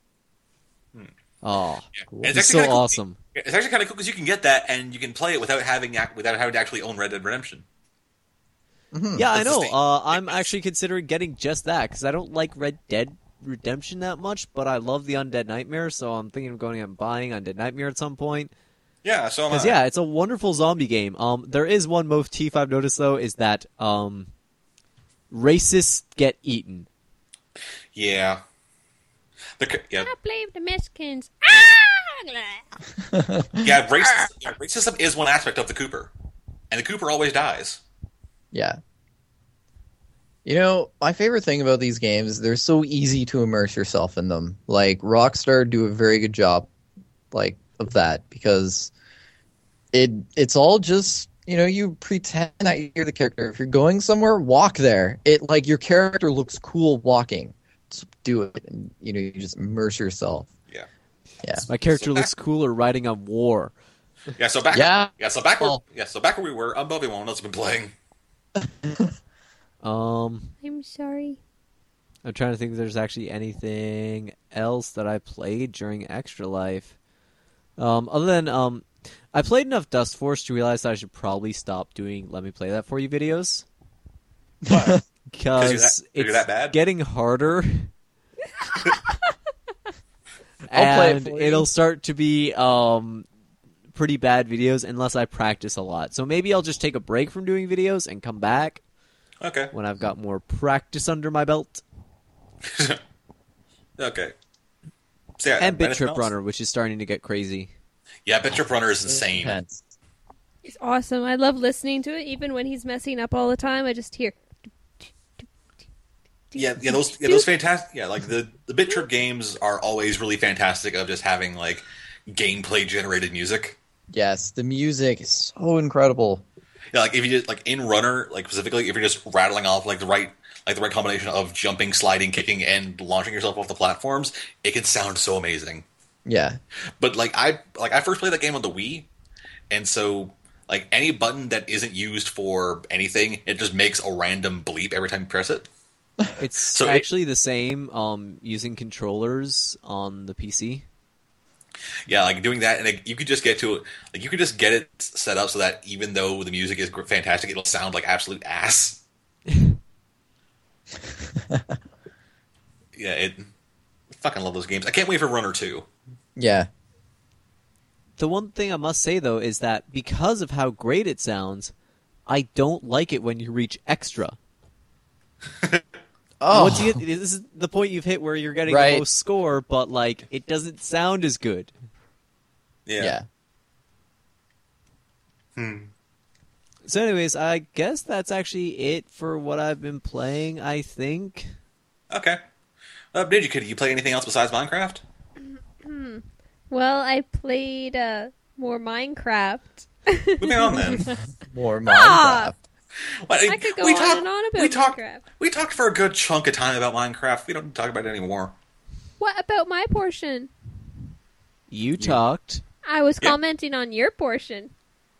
Oh, And it's it's actually so kinda cool. awesome. It's actually kind of cool because you can get that and you can play it without having to actually own Red Dead Redemption. Yeah, I That's the know. thing. I'm actually considering getting just that because I don't like Red Dead Redemption that much, but I love the Undead Nightmare, so I'm thinking of going and buying Undead Nightmare at some point. Yeah, so am I. Because yeah, it's a wonderful zombie game. There is one motif I've noticed though is that racists get eaten. Yeah. Yeah, I blame the Mexicans. racism is one aspect of the Cooper, and the Cooper always dies. yeah. You know, my favorite thing about these games, they're so easy to immerse yourself in them. Like Rockstar do a very good job, like of that because it's all just you pretend that you're the character. If you're going somewhere, walk there. It like your character looks cool walking. Just do it, and you just immerse yourself. Yeah. Yeah. My character So looks cooler riding on war. Yeah. So back. Yeah. So back Well- where we were. Bobby One has been playing. I'm sorry. I'm trying to think if there's actually anything else that I played during Extra Life. Other than I played enough Dust Force to realize that I should probably stop doing Let Me Play That For You videos. What? Because you're it's that bad? getting harder. I'll play it and for you. it'll start to be pretty bad videos unless I practice a lot. So maybe I'll just take a break from doing videos and come back Okay. when I've got more practice under my belt. Okay. So, yeah, And Bit anything Trip else? Runner, which is starting to get crazy. Yeah, Bit Trip Runner is insane. Intense. It's awesome. I love listening to it, even when he's messing up all the time. I just hear. Yeah, those fantastic. Yeah, like the Bit Trip games are always really fantastic of just having like gameplay generated music. Yes, the music is so incredible. Yeah, like if you just like in Runner, like specifically if you're just rattling off like the right combination of jumping, sliding, kicking, and launching yourself off the platforms, it can sound so amazing. Yeah. But I first played that game on the Wii, and so like any button that isn't used for anything, it just makes a random bleep every time you press it. It's So actually the same using controllers on the PC. Yeah, like doing that, and like, you could just get to it. Like you could just get it set up so that even though the music is fantastic, it'll sound like absolute ass. Yeah, I fucking love those games. I can't wait for Runner 2. Yeah. The one thing I must say though is that because of how great it sounds, I don't like it when you reach extra. Oh. Once you get, this is the point you've hit where you're getting Right. the most score, but like it doesn't sound as good. Yeah. So, anyways, I guess that's actually it for what I've been playing. I think. Okay. Could you play anything else besides Minecraft? Well, I played more Minecraft. Moving on then. More Minecraft. I could go on and on about Minecraft. We talked for a good chunk of time about Minecraft. We don't talk about it anymore. What about my portion? You talked. I was commenting on your portion.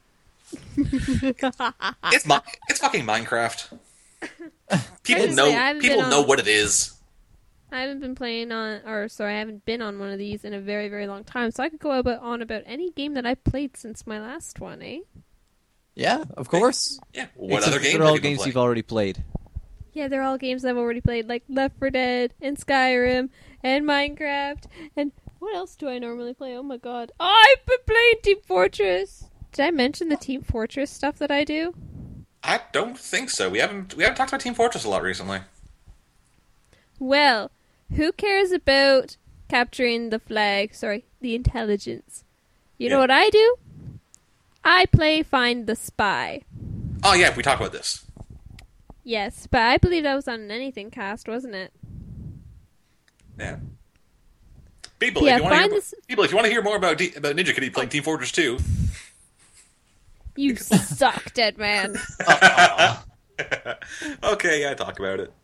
It's fucking Minecraft. People Honestly, know what it is. I haven't been I haven't been on one of these in a very, very long time, so I could go on about any game that I've played since my last one, eh? Yeah, of course. Yeah. What Except other games? They're all have you been games playing? you've already played. Yeah, they're all games I've already played, like Left 4 Dead, and Skyrim, and Minecraft, and what else do I normally play? Oh my god. I've been playing Team Fortress! Did I mention the Team Fortress stuff that I do? I don't think so. We haven't talked about Team Fortress a lot recently. Well, who cares about capturing the intelligence? You know what I do? I play Find the Spy. Oh yeah, we talked about this. Yes, but I believe that was on an Anything cast, wasn't it? Yeah. People, Yeah, if you want to hear more about Ninja Kitty playing Team Fortress 2, You suck, dead man. okay, yeah, talk about it.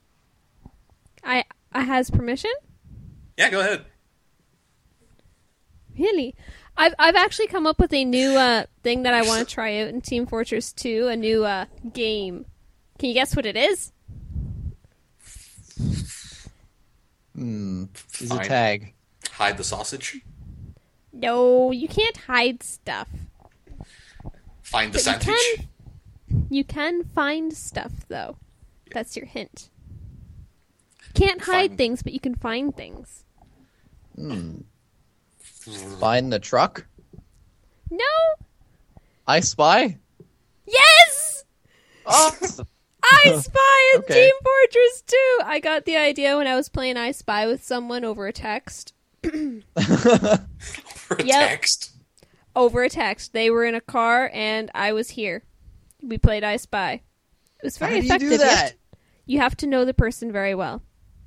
I has permission? Yeah, go ahead. Really? I've actually come up with a new thing that I want to try out in Team Fortress 2, a new game. Can you guess what it is? Is a Fine. tag. Hide the sausage. No, you can't hide stuff. Find the But sandwich. You can find stuff, though. That's your hint. Can't hide Find- things, but you can find things. Find the truck. No! I Spy. Yes! Oh, I Spy in Okay. Team Fortress 2! I got the idea when I was playing I Spy with someone over a text. For a Yep. text. Over a text. They were in a car, and I was here. We played I Spy. It was how very do you effective. do that? You have to know the person very well.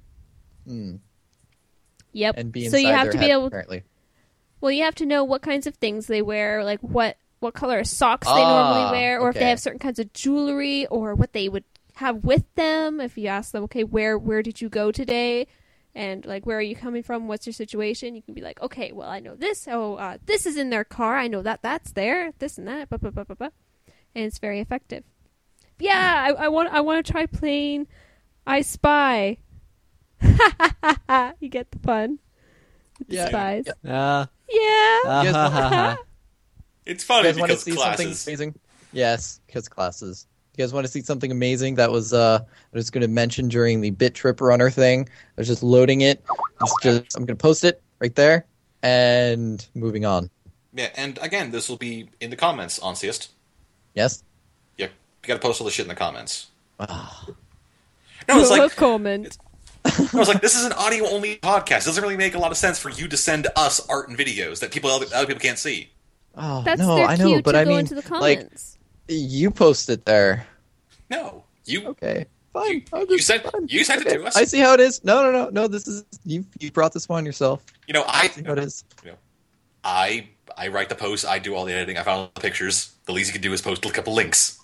Yep. And be so inside you have their to head, be able. apparently. Well, you have to know what kinds of things they wear, like what color of socks they normally wear, or if they okay. have certain kinds of jewelry, or what they would have with them. If you ask them, okay, where did you go today, and like where are you coming from? What's your situation? You can be like, okay, well I know this. Oh, this is in their car. I know that's there. This and that. Blah, blah, blah, blah, blah. And it's very effective. But yeah, I want to try playing I Spy. You get the fun. With the Yeah. spies. Yeah. Yeah. It's You funny guys want to because see something classes. amazing? Yes, because classes. You guys want to see something amazing that was I was going to mention during the Bit Trip Runner thing? I was just loading it. I'm going to post it right there and moving on. Yeah, and again, this will be in the comments, Onsiest. Yes? Yeah, you got to post all the shit in the comments. Ah. No, it's like comment. I was like, this is an audio-only podcast. It doesn't really make a lot of sense for you to send us art and videos that other people can't see. Oh, That's no, their I cue know, to but go I mean, into the like, comments. you post it there. No, you Okay, fine. you sent it to us. I see how it is. No. This is you brought this one yourself. You know, I see how it is. I write the posts. I do all the editing. I found all the pictures. The least you can do is post a couple links.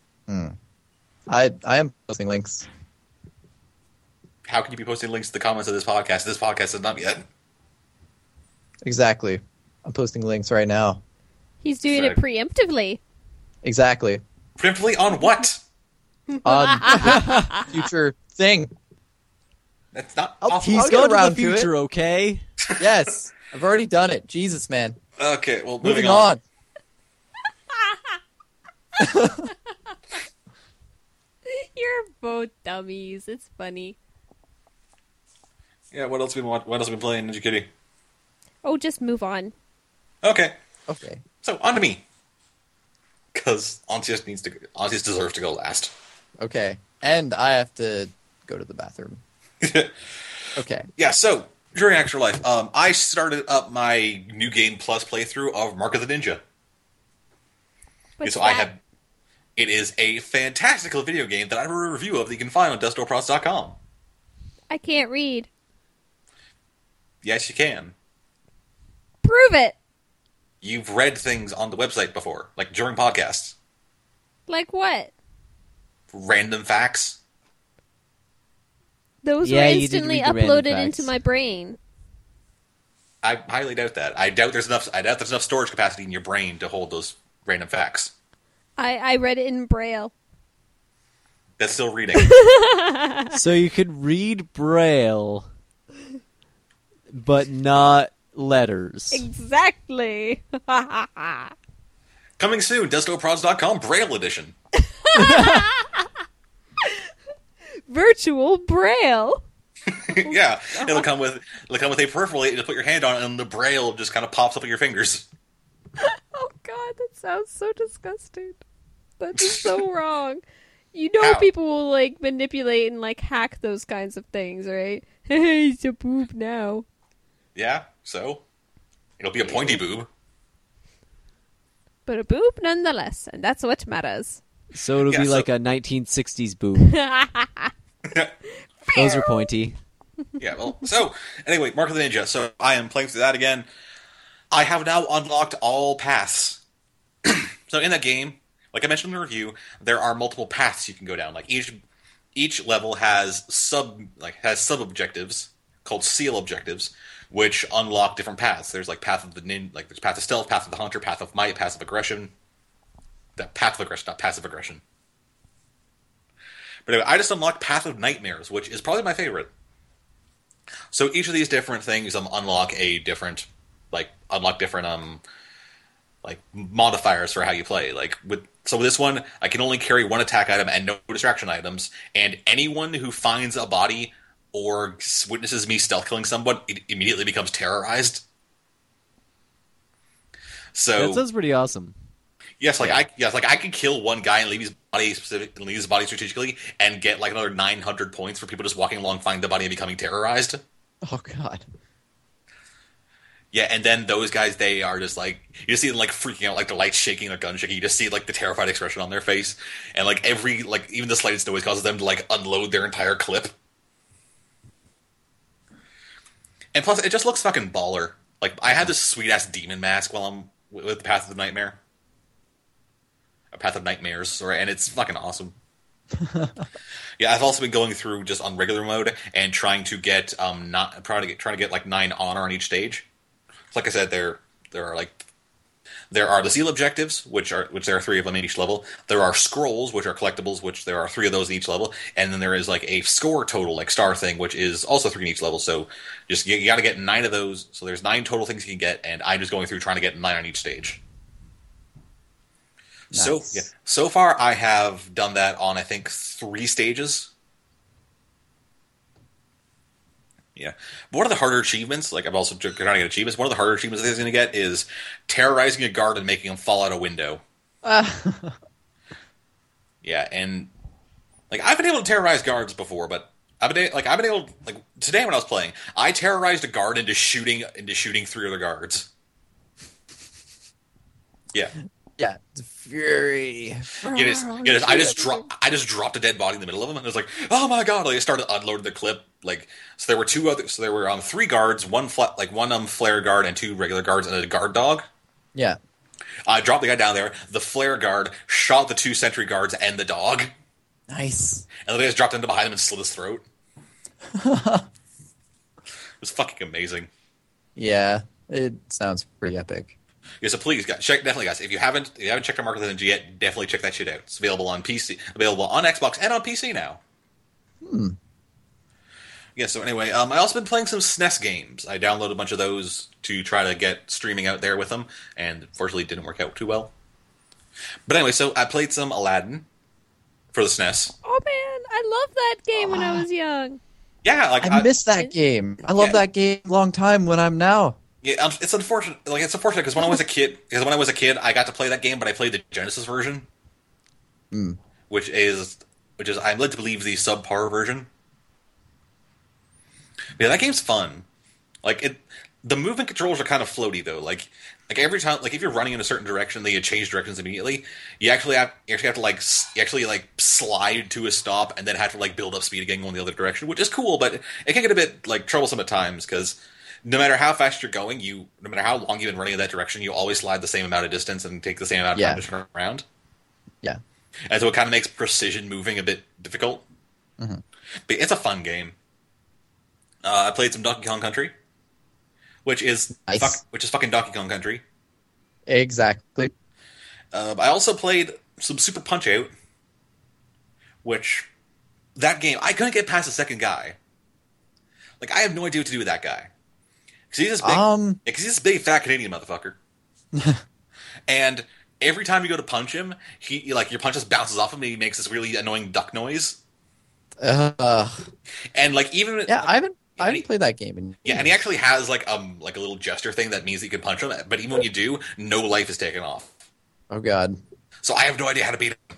I am posting links. How can you be posting links to the comments of this podcast? This podcast is not yet. Exactly. I'm posting links right now. He's doing it preemptively. Exactly. Preemptively on what? On future thing. That's not. I'll possible. tease He's get going to around the to it. future, okay? Yes, I've already done it. Jesus, man. Okay, well, Moving on. You're both dummies. It's funny. Yeah, what else have we been playing, Ninja Kitty? Oh, just move on. Okay, Okay. so on to me. Because Onsiest deserves to go last. Okay. And I have to go to the bathroom. Okay. Yeah, so during Extra Life, I started up my New Game Plus playthrough of Mark of the Ninja. What's so that? it is a fantastical video game that I have a review of that you can find on DustOrProts.com. I can't read. Yes, you can. Prove it. You've read things on the website before, like during podcasts. Like what? random facts. Those Yeah, were you did instantly read the random uploaded facts. into my brain. I highly doubt that. I doubt there's enough storage capacity in your brain to hold those random facts. I read it in Braille. That's still reading. So you could read Braille, but not letters. Exactly. Coming soon, DesktopProds.com Braille Edition. Virtual Braille. Yeah, it'll come with a peripheral. You just put your hand on it, and the Braille just kind of pops up on your fingers. Oh God, that sounds so disgusting. That is so wrong. You know How? people will like manipulate and like hack those kinds of things, right? Hey, it's a boob now. Yeah, so it'll be a pointy boob. But a boob nonetheless, and that's what matters. So it'll Yeah, be so- like a 1960s boob. Those are pointy. Yeah, well, so, anyway, Mark of the Ninja. So, I am playing through that again. I have now unlocked all paths. So, in that game, like I mentioned in the review, there are multiple paths you can go down. Like, each level has sub-objectives, called seal objectives, which unlock different paths. There's, like, path of the there's path of stealth, path of the hunter, path of might, path of aggression. Path of aggression, not passive aggression. But anyway, I just unlocked Path of Nightmares, which is probably my favorite. So each of these different things unlock different modifiers for how you play. With this one, I can only carry one attack item and no distraction items, and anyone who finds a body or witnesses me stealth killing someone, it immediately becomes terrorized. So That sounds pretty awesome. Yes, I could kill one guy and leave his body strategically, and get like another 900 points for people just walking along, finding the body, and becoming terrorized. Oh God. Yeah, and then those guys, they are just like, you just see them like freaking out, like the lights shaking, their guns shaking. You just see like the terrified expression on their face, and like even the slightest noise causes them to like unload their entire clip. And plus, it just looks fucking baller. Like I have this sweet ass demon mask while I'm with the Path of the Nightmare. A Path of Nightmares, sorry, and it's fucking awesome. Yeah, I've also been going through just on regular mode and trying to get trying to get like 9 honor on each stage. So like I said, there are the seal objectives, which there are 3 of them in each level. There are scrolls, which are collectibles, which there are 3 of those in each level, and then there is like a score total, like star thing, which is also 3 in each level. So just you got to get 9 of those. So there's 9 total things you can get, and I'm just going through trying to get 9 on each stage. Nice. So far I have done that on I think 3 stages. Yeah, but one of the harder achievements, like I'm also trying to get achievements. One of the harder achievements that he's going to get is terrorizing a guard and making him fall out a window. Yeah, and like I've been able to terrorize guards before, but I've been able today when I was playing, I terrorized a guard into shooting 3 other guards. Yeah. Yeah. Fury. I just dropped a dead body in the middle of them, and it was like, oh my god! Like I started unloading the clip. So there were 3 guards, one flare guard, and 2 regular guards, and a guard dog. Yeah. I dropped the guy down there. The flare guard shot the 2 sentry guards and the dog, Nice. and then they just dropped into behind him and slit his throat. It was fucking amazing. Yeah. It sounds pretty epic. Yeah, so please, guys, definitely, guys. If you haven't checked out Mark of the Ninja yet, definitely check that shit out. It's available on PC, available on Xbox, and on PC now. Yeah. So anyway, I also been playing some SNES games. I downloaded a bunch of those to try to get streaming out there with them, and fortunately, it didn't work out too well. But anyway, so I played some Aladdin for the SNES. Oh man, I loved that game when I was young. Yeah, I missed that game. I love that game a long time when I'm now. Yeah, it's unfortunate. Like it's unfortunate because when I was a kid, I got to play that game, but I played the Genesis version, which is I'm led to believe the subpar version. Yeah, that game's fun. The movement controls are kind of floaty though. Like every time, like if you're running in a certain direction, they change directions immediately. You actually have to slide to a stop and then have to like build up speed again going the other direction, which is cool, but it can get a bit like troublesome at times because no matter how fast you're going, no matter how long you've been running in that direction, you always slide the same amount of distance and take the same amount of time to turn around. Yeah. And so it kind of makes precision moving a bit difficult. Mhm. But it's a fun game. I played some Donkey Kong Country, which is Nice. which is fucking Donkey Kong Country. Exactly. I also played some Super Punch Out, which that game I couldn't get past the second guy. Like I have no idea what to do with that guy because he's this big fat Canadian motherfucker, and every time you go to punch him, he like your punch just bounces off him and he makes this really annoying duck noise. Uh, And like even yeah, I haven't he- played that game. In yeah, and he actually has like a little gesture thing that means that you can punch him. But even when you do, no life is taken off. Oh god. So I have no idea how to beat him.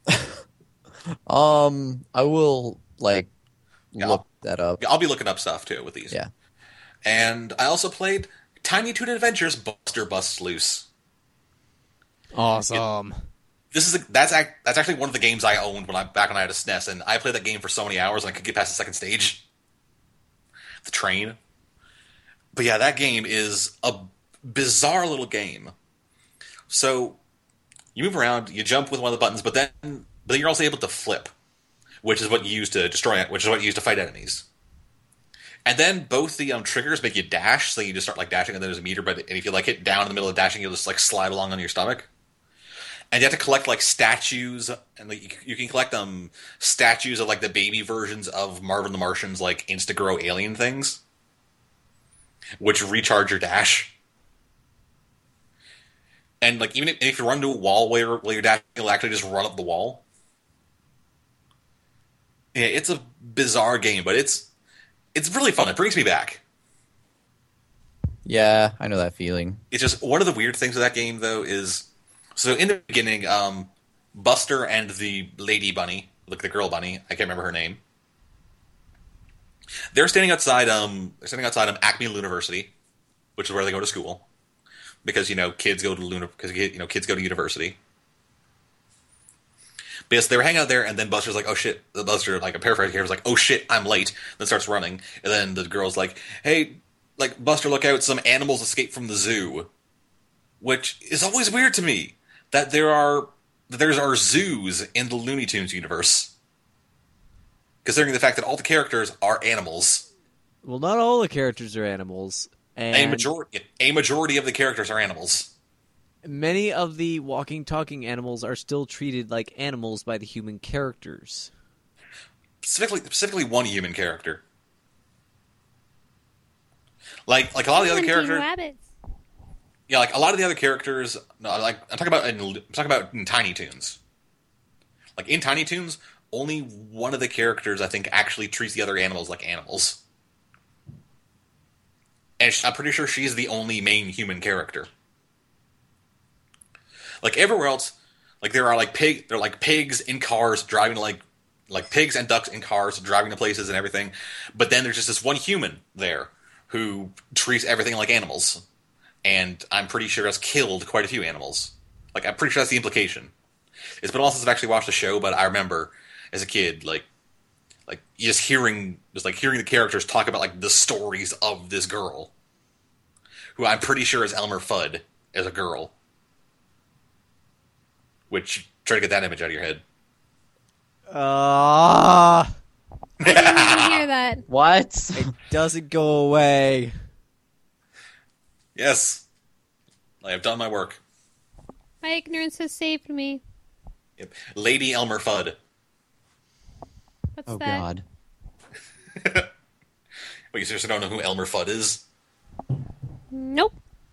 I will like Yeah, look that up. I'll be looking up stuff too with these. Yeah. And I also played Tiny Toon Adventures Buster Busts Loose. Awesome. That's actually one of the games I owned back when I had a SNES, and I played that game for so many hours and I could get past the second stage, the train. But yeah, that game is a bizarre little game. So you move around, you jump with one of the buttons, but then you're also able to flip, which is what you use to destroy it, which is what you use to fight enemies. And then both the triggers make you dash, so you just start like dashing, and then there's a meter. And if you like hit down in the middle of dashing, you'll just like slide along on your stomach. And you have to collect like statues, and like, you can collect statues of like the baby versions of Marvin the Martian's like Instagrow alien things, which recharge your dash. And like even if you run to a wall while you're dashing, you'll actually just run up the wall. Yeah, it's a bizarre game, but it's really fun. It brings me back. Yeah, I know that feeling. It's just one of the weird things with that game, though, is so in the beginning, Buster and the lady bunny, like the girl bunny, I can't remember her name. They're standing outside. Acme University, which is where they go to school, because kids go to kids go to university. But yes, they were hanging out there, and then Buster's like, "Oh shit!" Buster, like a paraphrase here, was like, "Oh shit, I'm late." Then starts running, and then the girl's like, "Hey, like Buster, look out! Some animals escaped from the zoo," which is always weird to me that there are zoos in the Looney Tunes universe, considering the fact that all the characters are animals. Well, not all the characters are animals, and A majority of the characters are animals. many of the walking, talking animals are still treated like animals by the human characters. Specifically one human character. Like a lot of the other characters. Rabbits. Yeah, like a lot of the other characters. No, like I'm talking about in Tiny Toons. Like in Tiny Toons, only one of the characters I think actually treats the other animals like animals, and I'm pretty sure she's the only main human character. Like everywhere else, like there are like pigs in cars driving to like pigs and ducks in cars driving to places and everything, but then there's just this one human there who treats everything like animals. And I'm pretty sure has killed quite a few animals. Like, I'm pretty sure that's the implication. It's been a while since I've actually watched the show, but I remember as a kid, like just hearing the characters talk about like the stories of this girl, who I'm pretty sure is Elmer Fudd as a girl. Which, try to get that image out of your head. I didn't even hear that. What? It doesn't go away. Yes, I have done my work. My ignorance has saved me. Yep. Lady Elmer Fudd. What's Oh that? god. Wait, you seriously don't know who Elmer Fudd is? Nope.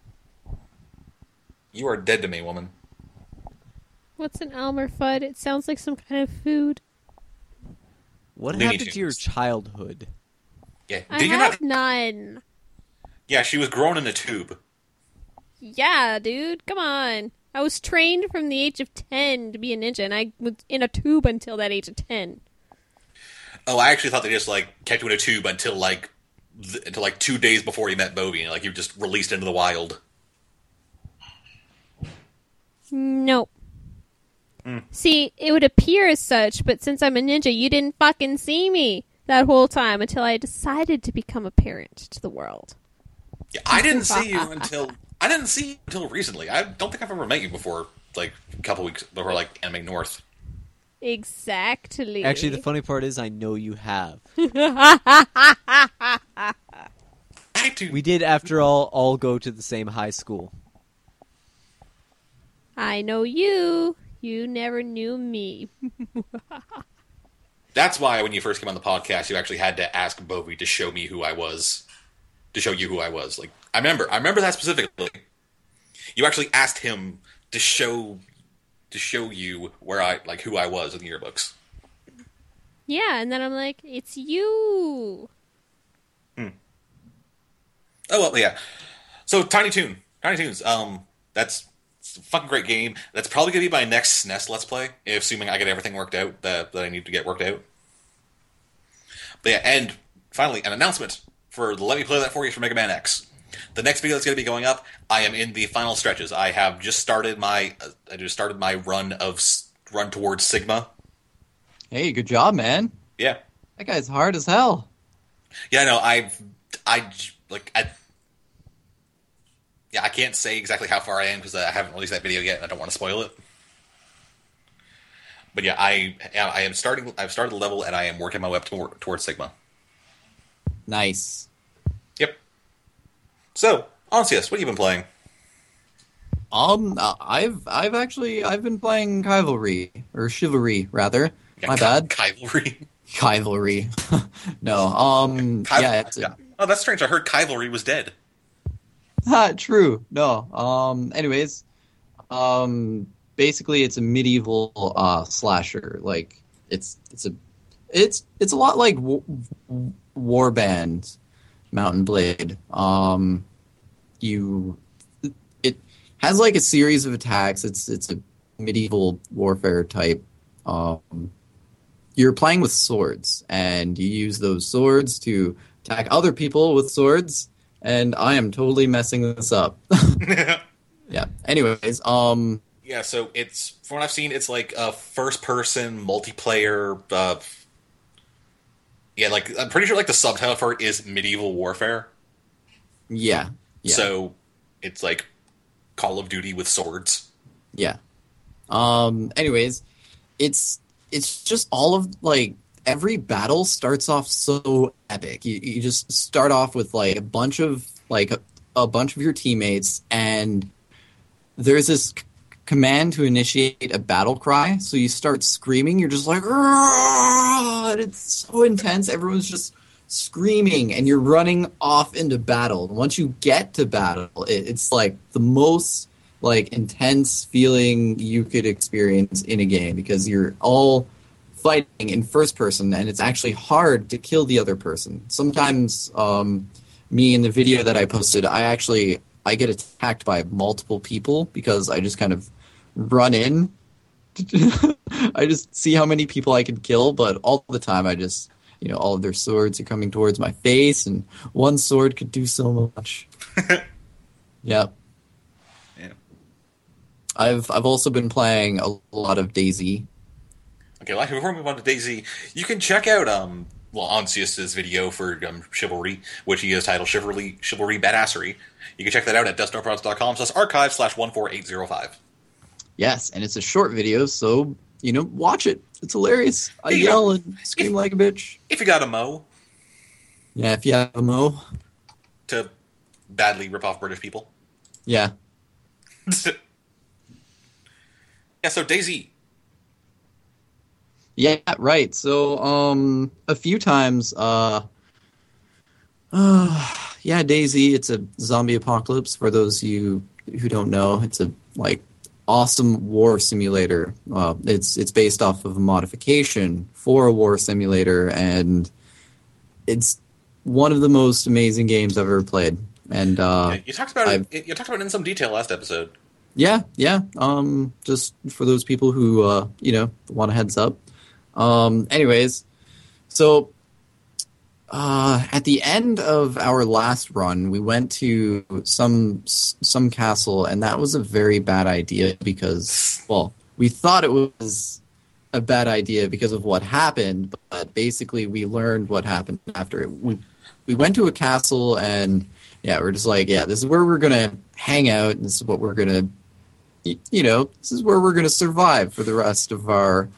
You are dead to me, woman. What's an Elmer Fudd? It sounds like some kind of food. What Looney happened to your Tunes. childhood? Yeah, I did you have not? none. Yeah, she was grown in a tube. Yeah, dude. Come on. I was trained from the age of 10 to be a ninja, and I was in a tube until that age of 10. Oh, I actually thought they just like kept you in a tube until 2 days before you met Bovie, and like you just released into the wild. Nope. See, it would appear as such, but since I'm a ninja, you didn't fucking see me that whole time until I decided to become a parent to the world. Yeah, I didn't see you until recently. I don't think I've ever met you before, like a couple weeks before like Anime North. Exactly. Actually, the funny part is I know you have. I do. We did, after all go to the same high school. I know you. You never knew me. That's why when you first came on the podcast, you actually had to ask Bovi to show me who I was, to show you who I was. Like I remember that specifically. You actually asked him to show you where who I was in the yearbooks. Yeah, and then I'm like, it's you. Oh well, yeah. So Tiny Toons. That's a fucking great game. That's probably gonna be my next SNES Let's Play, assuming I get everything worked out that I need to get worked out. But yeah, and finally, an announcement for the Let Me Play That For You for Mega Man X. The next video that's going to be going up, I am in the final stretches. I have just started my run towards Sigma. Hey, good job, man. Yeah, That guy's hard as hell. yeah. No, I can't say exactly how far I am because I haven't released that video yet, and I don't want to spoil it. But yeah, I am starting. I've started the level, and I am working my way up towards Sigma. Nice. Yep. So, Onsius, what have you been playing? I've been playing Chivalry rather. Yeah, My bad. Chivalry. Chivalry. No. Yeah. Oh, that's strange. I heard Chivalry was dead. True. No. Anyways. Basically, it's a medieval slasher. Like it's a lot like Warband, Mountain Blade. It has like a series of attacks. It's a medieval warfare type. You're playing with swords, and you use those swords to attack other people with swords. And I am totally messing this up. Yeah. Anyways, Yeah, so it's from what I've seen, it's like a first-person multiplayer. Yeah, like I'm pretty sure like the subtitle for it is medieval warfare. yeah. So it's like Call of Duty with swords. Yeah. Anyways, it's just all of like every battle starts off so epic. You just start off with like a bunch of your teammates, and there's this command to initiate a battle cry. So you start screaming. You're just like, "Argh!" And it's so intense. Everyone's just screaming, and you're running off into battle. And once you get to battle, it's like the most like intense feeling you could experience in a game, because you're all fighting in first person, and it's actually hard to kill the other person. Sometimes, me in the video that I posted, I get attacked by multiple people because I just kind of run in. I just see how many people I can kill, but all the time I just, all of their swords are coming towards my face, and one sword could do so much. Yep. Yeah. I've also been playing a lot of DayZ. Okay, well, before we move on to DayZ, you can check out Onsius's video for Chivalry, which he has titled Chivalry Badassery. You can check that out at dustnoproducts.com/archive/14805. Yes, and it's a short video, so watch it. It's hilarious. I yell and scream like a bitch. If you got a mo Yeah, if you have a mo. to badly rip off British people. Yeah. Yeah, so DayZ. Yeah, right. So, a few times, DayZ, it's a zombie apocalypse. For those of you who don't know, it's a awesome war simulator. It's based off of a modification for a war simulator, and it's one of the most amazing games I've ever played. And you talked about it. You talked about it in some detail last episode. Yeah. Just for those people who want a heads up. Anyways, so at the end of our last run, we went to some castle, and that was a very bad idea because, well, we thought it was a bad idea because of what happened, but basically we learned what happened after it. We went to a castle, and we're just like, this is where we're gonna hang out, and this is what we're gonna, this is where we're gonna survive for the rest of our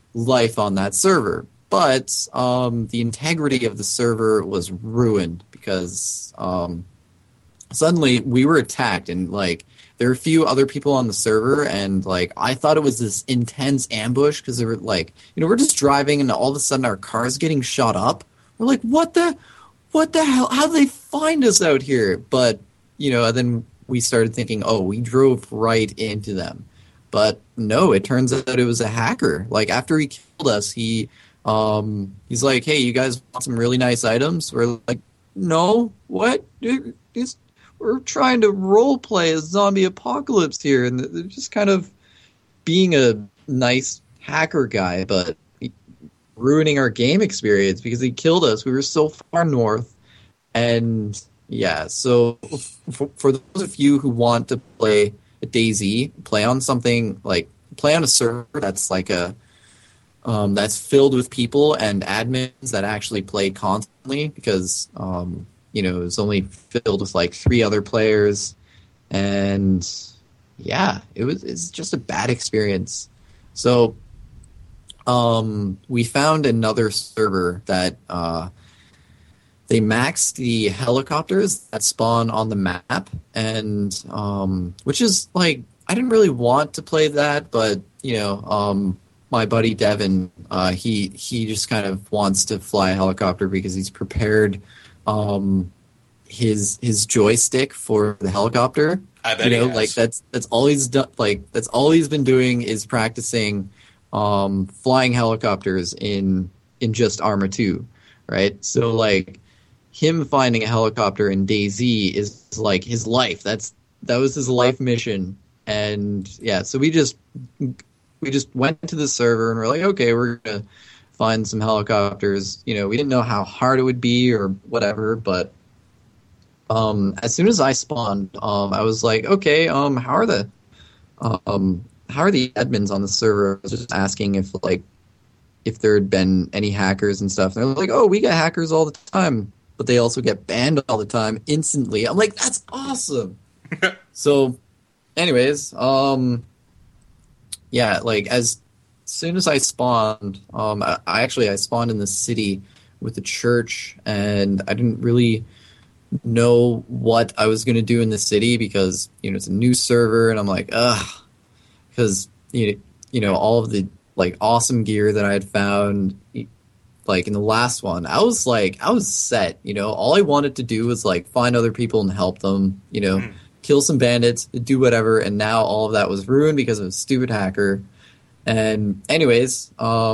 life on that server. But the integrity of the server was ruined because suddenly we were attacked, and like there were a few other people on the server, and like I thought it was this intense ambush because they were like, we're just driving, and all of a sudden our car's getting shot up. We're like, what the hell? How did they find us out here? But and then we started thinking, oh, we drove right into them. But no, it turns out it was a hacker. Like after he killed us, he's like, hey, you guys want some really nice items? We're like, no, what? We're trying to role play a zombie apocalypse here, and they're just kind of being a nice hacker guy, but ruining our game experience because he killed us. We were so far north, and yeah. So for those of you who want to play a DayZ, play on a server that's like that's filled with people and admins that actually play constantly because. It was only filled with like 3 other players, and yeah, it's just a bad experience. So, we found another server that they maxed the helicopters that spawn on the map, and which is like I didn't really want to play that, but my buddy Devin, he just kind of wants to fly a helicopter because he's prepared. His joystick for the helicopter. I bet he has. Like that's all he's done. Like that's all he's been doing is practicing flying helicopters in just Arma 2, right? So like him finding a helicopter in DayZ is like his life. That was his life mission, and yeah. So we just went to the server and we're like, okay, we're gonna find some helicopters. We didn't know how hard it would be or whatever, but as soon as I spawned, I was like, okay, how are the admins on the server? I was just asking if there had been any hackers and stuff. And they're like, oh, we get hackers all the time, but they also get banned all the time instantly. I'm like, that's awesome. So, anyways, yeah, like as soon as I spawned, I spawned in the city with the church, and I didn't really know what I was going to do in the city because it's a new server, and I'm like, ugh, because all of the like awesome gear that I had found like in the last one, I was set. All I wanted to do was like find other people and help them, kill some bandits, do whatever, and now all of that was ruined because of a stupid hacker. And anyways,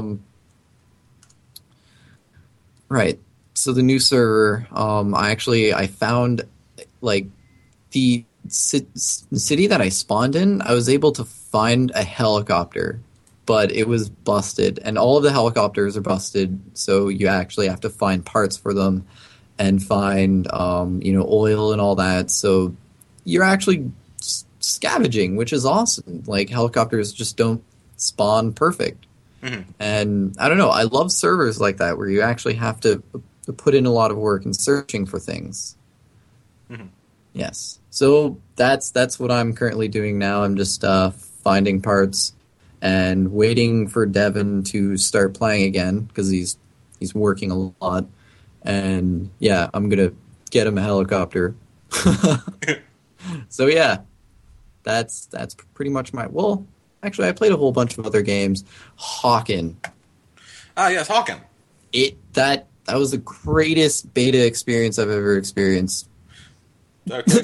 right. So the new server, I found like the city that I spawned in. I was able to find a helicopter, but it was busted, and all of the helicopters are busted. So you actually have to find parts for them and find oil and all that. So you're actually scavenging, which is awesome. Like helicopters just don't spawn perfect. Mm-hmm. And I don't know, I love servers like that where you actually have to put in a lot of work in searching for things. Mm-hmm. Yes. So that's what I'm currently doing now. I'm just finding parts and waiting for Devin to start playing again because he's working a lot. And yeah, I'm going to get him a helicopter. So yeah, that's pretty much well, actually, I played a whole bunch of other games. Hawken. Ah, yes, Hawken. That was the greatest beta experience I've ever experienced. Okay.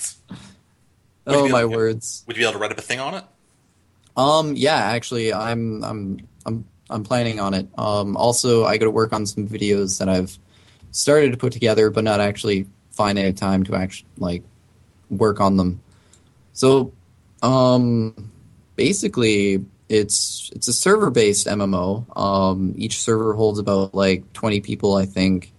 Oh my words! Would you be able to write up a thing on it? Yeah, actually, I'm planning on it. Also, I got to work on some videos that I've started to put together, but not actually find any time to actually work on them. So, basically, it's a server-based MMO. Each server holds about 20 people, I think.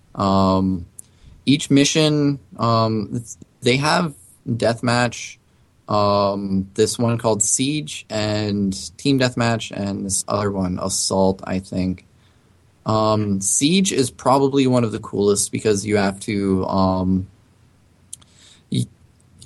Each mission, they have deathmatch. This one called Siege and Team Deathmatch, and this other one, Assault, I think. Siege is probably one of the coolest because you have to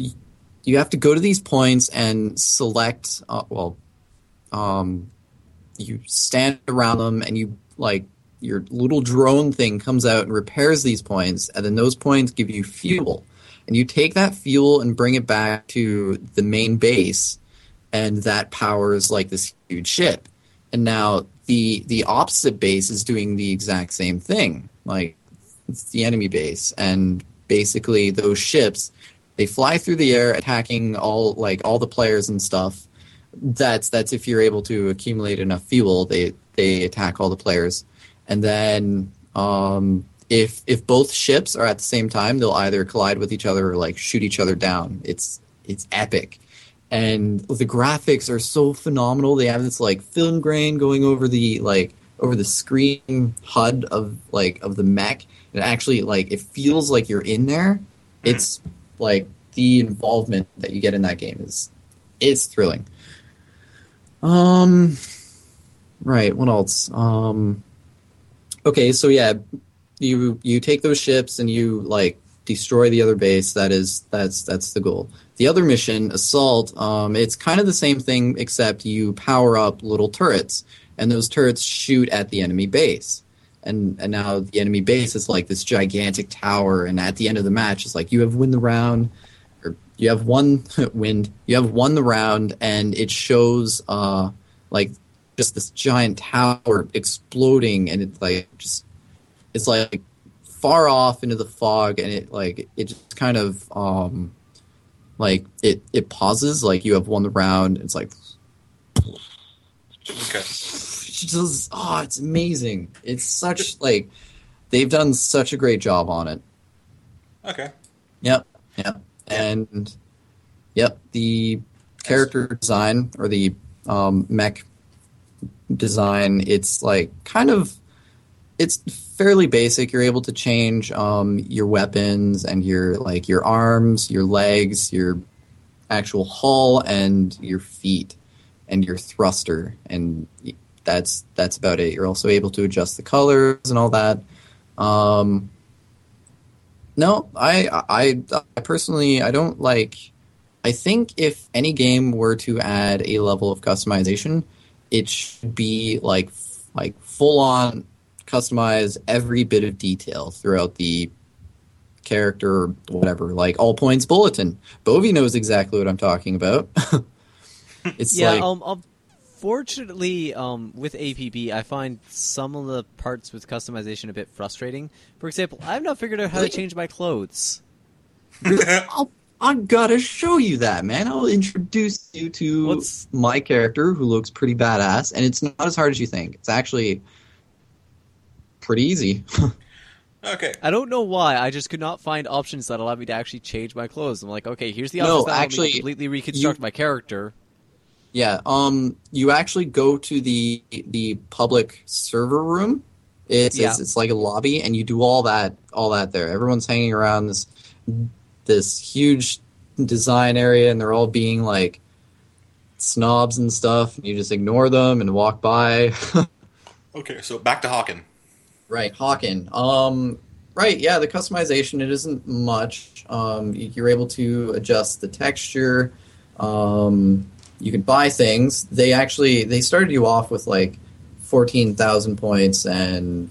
you have to go to these points and select you stand around them, and you like your little drone thing comes out and repairs these points, and then those points give you fuel, and you take that fuel and bring it back to the main base, and that powers like this huge ship. And now the opposite base is doing the exact same thing, like it's the enemy base, and basically those ships, they fly through the air attacking all the players and stuff. That's if you're able to accumulate enough fuel, they attack all the players. And then if both ships are at the same time, they'll either collide with each other or like shoot each other down. It's epic. And the graphics are so phenomenal. They have this like film grain going over the screen HUD of the mech. It actually like it feels like you're in there. It's like the involvement that you get in that game is thrilling. Right, what else? Okay, so yeah, you take those ships and you like destroy the other base. That's the goal. The other mission, Assault, it's kind of the same thing except you power up little turrets, and those turrets shoot at the enemy base. And now the enemy base is like this gigantic tower, and at the end of the match, it's like you have won the round, or you have won the round, and it shows like just this giant tower exploding, and it's like far off into the fog, and it just kind of like it pauses, like you have won the round. It's like Okay. It's amazing. It's such like they've done such a great job on it. Okay. Yep. And the character design or the mech design, it's like kind of it's fairly basic. You're able to change your weapons and your arms, your legs, your actual hull, and your feet and your thruster, and that's about it. You're also able to adjust the colors and all that. No, I personally, I don't like. I think if any game were to add a level of customization, it should be like full on customize every bit of detail throughout the character or whatever. Like All Points Bulletin. Bovie knows exactly what I'm talking about. It's Fortunately, with APB, I find some of the parts with customization a bit frustrating. For example, I've not figured out how to change my clothes. I've got to show you that, man. I'll introduce you to my character, who looks pretty badass, and it's not as hard as you think. It's actually pretty easy. Okay. I don't know why. I just could not find options that allow me to actually change my clothes. I'm like, okay, here's the options that allow me to completely reconstruct my character. Yeah, you actually go to the public server room. It's like a lobby, and you do all that there. Everyone's hanging around this huge design area, and they're all being like snobs and stuff. You just ignore them and walk by. Okay, so back to Hawken. Right, Hawken. Right, yeah, the customization, it isn't much. You're able to adjust the texture. You can buy things. They started you off with like 14,000 points and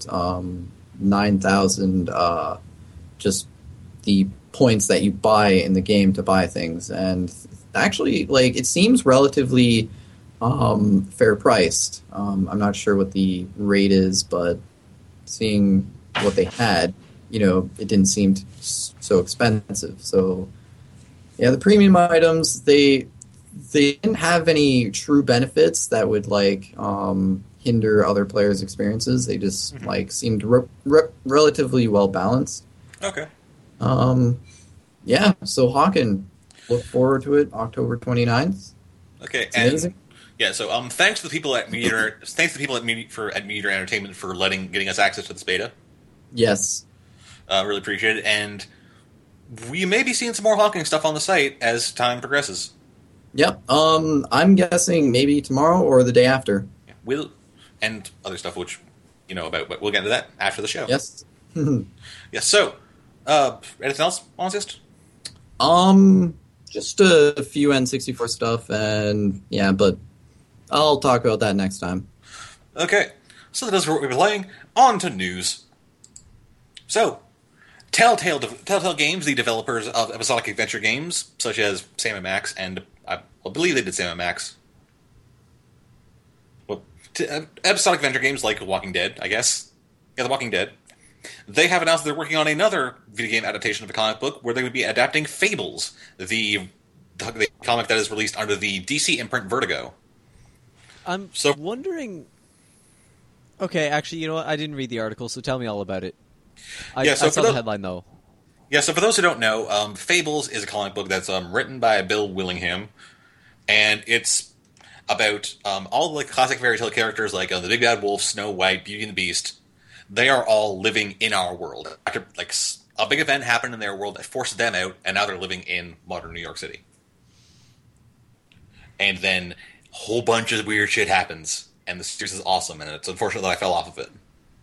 9,000 just the points that you buy in the game to buy things. And actually, like, it seems relatively fair priced. I'm not sure what the rate is, but seeing what they had, it didn't seem so expensive. So yeah, the premium items, they didn't have any true benefits that would like hinder other players' experiences. They just seemed relatively well balanced. Okay. Yeah. So Hawken, look forward to it, October 29th. Okay. It's amazing. Yeah. So thanks to the people at Meteor Entertainment for getting us access to this beta. Yes. Really appreciate it, and we may be seeing some more Hawking stuff on the site as time progresses. Yep. I'm guessing maybe tomorrow or the day after. Yeah, and other stuff which about, but we'll get into that after the show. Yes. Yeah. So, anything else, Honest? Just a few N64 stuff, and yeah, but I'll talk about that next time. Okay, so that is what we've been playing. On to news. So, Telltale Games, the developers of episodic adventure games, such as Sam & Max, and I believe they did Sam & Max. Well, episodic adventure games like Walking Dead, I guess. Yeah, The Walking Dead. They have announced they're working on another video game adaptation of a comic book where they would be adapting Fables, the comic that is released under the DC imprint Vertigo. I'm wondering... Okay, actually, you know what? I didn't read the article, so tell me all about it. I saw the headline, though. Yeah, so for those who don't know, Fables is a comic book that's written by Bill Willingham, and it's about all the classic fairy tale characters like the Big Bad Wolf, Snow White, Beauty and the Beast. They are all living in our world. After a big event happened in their world that forced them out, and now they're living in modern New York City. And then a whole bunch of weird shit happens, and the series is awesome, and it's unfortunate that I fell off of it.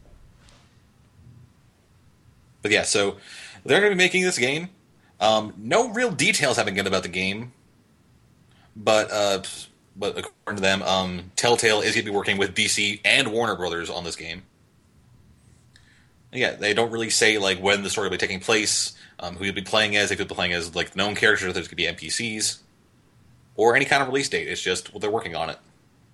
But yeah, so they're going to be making this game. No real details have been given about the game, but according to them, Telltale is going to be working with DC and Warner Brothers on this game. Yeah, they don't really say like when the story will be taking place, who you'll be playing as, if you'll be playing as like known characters, if there's going to be NPCs, or any kind of release date. It's just they're working on it.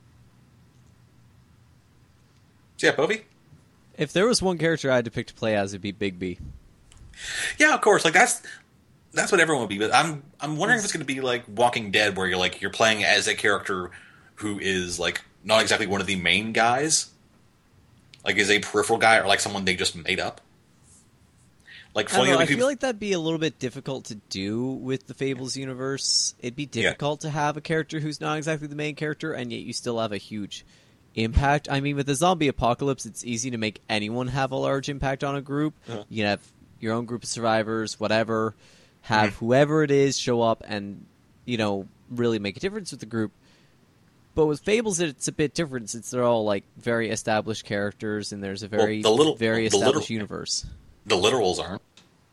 So yeah, Povey? If there was one character I had to pick to play as, it'd be Bigby. Yeah, of course. Like that's what everyone would be. But I'm wondering if it's going to be like Walking Dead, where you're playing as a character who is like not exactly one of the main guys, like is a peripheral guy, or like someone they just made up. Like I feel like that'd be a little bit difficult to do with the Fables universe. It'd be difficult to have a character who's not exactly the main character, and yet you still have a huge impact. I mean, with the zombie apocalypse, it's easy to make anyone have a large impact on a group. Uh-huh. You can have your own group of survivors, whatever, have whoever it is show up and, really make a difference with the group. But with Fables, it's a bit different since they're all, like, very established characters and there's a very established universe. The literals aren't.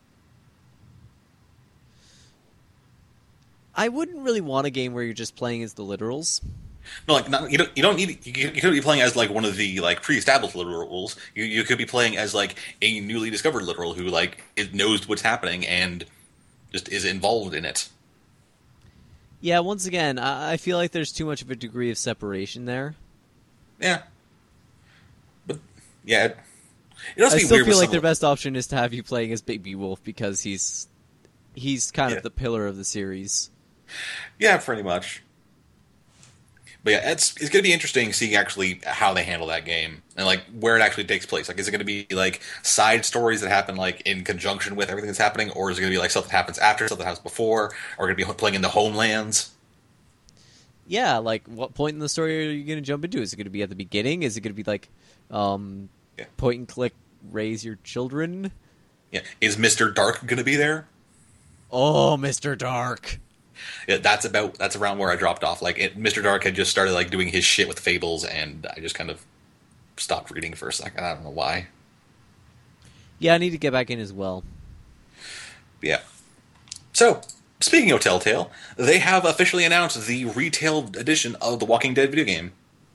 I wouldn't really want a game where you're just playing as the literals. No, like you don't need. You could be playing as like one of the like pre-established literals. You could be playing as like a newly discovered literal who like knows what's happening and just is involved in it. Yeah, once again, I feel like there's too much of a degree of separation there. Yeah, but yeah, I still feel like their best option is to have you playing as Big B Wolf because he's kind of the pillar of the series. Yeah, pretty much. But yeah, it's going to be interesting seeing actually how they handle that game and like where it actually takes place. Like, is it going to be like side stories that happen like in conjunction with everything that's happening, or is it going to be like stuff that happens after, stuff that happens before, or going to be playing in the homelands? Yeah, like what point in the story are you going to jump into? Is it going to be at the beginning? Is it going to be like point and click, raise your children? Yeah, is Mr. Dark going to be there? Oh, Mr. Dark. Yeah, that's around where I dropped off. Like, Mr. Dark had just started like doing his shit with Fables, and I just kind of stopped reading for a second. I don't know why. Yeah, I need to get back in as well. Yeah. So, speaking of Telltale, they have officially announced the retail edition of the Walking Dead video game.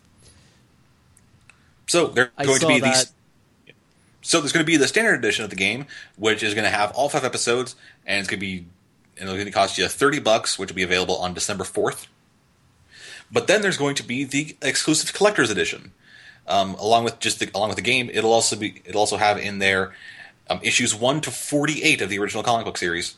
So they're going to be So there's going to be the standard edition of the game, which is going to have all 5 episodes, and it's going to cost you $30, which will be available on December 4th. But then there's going to be the exclusive collector's edition, along with the game. It'll also have in there issues 1 to 48 of the original comic book series,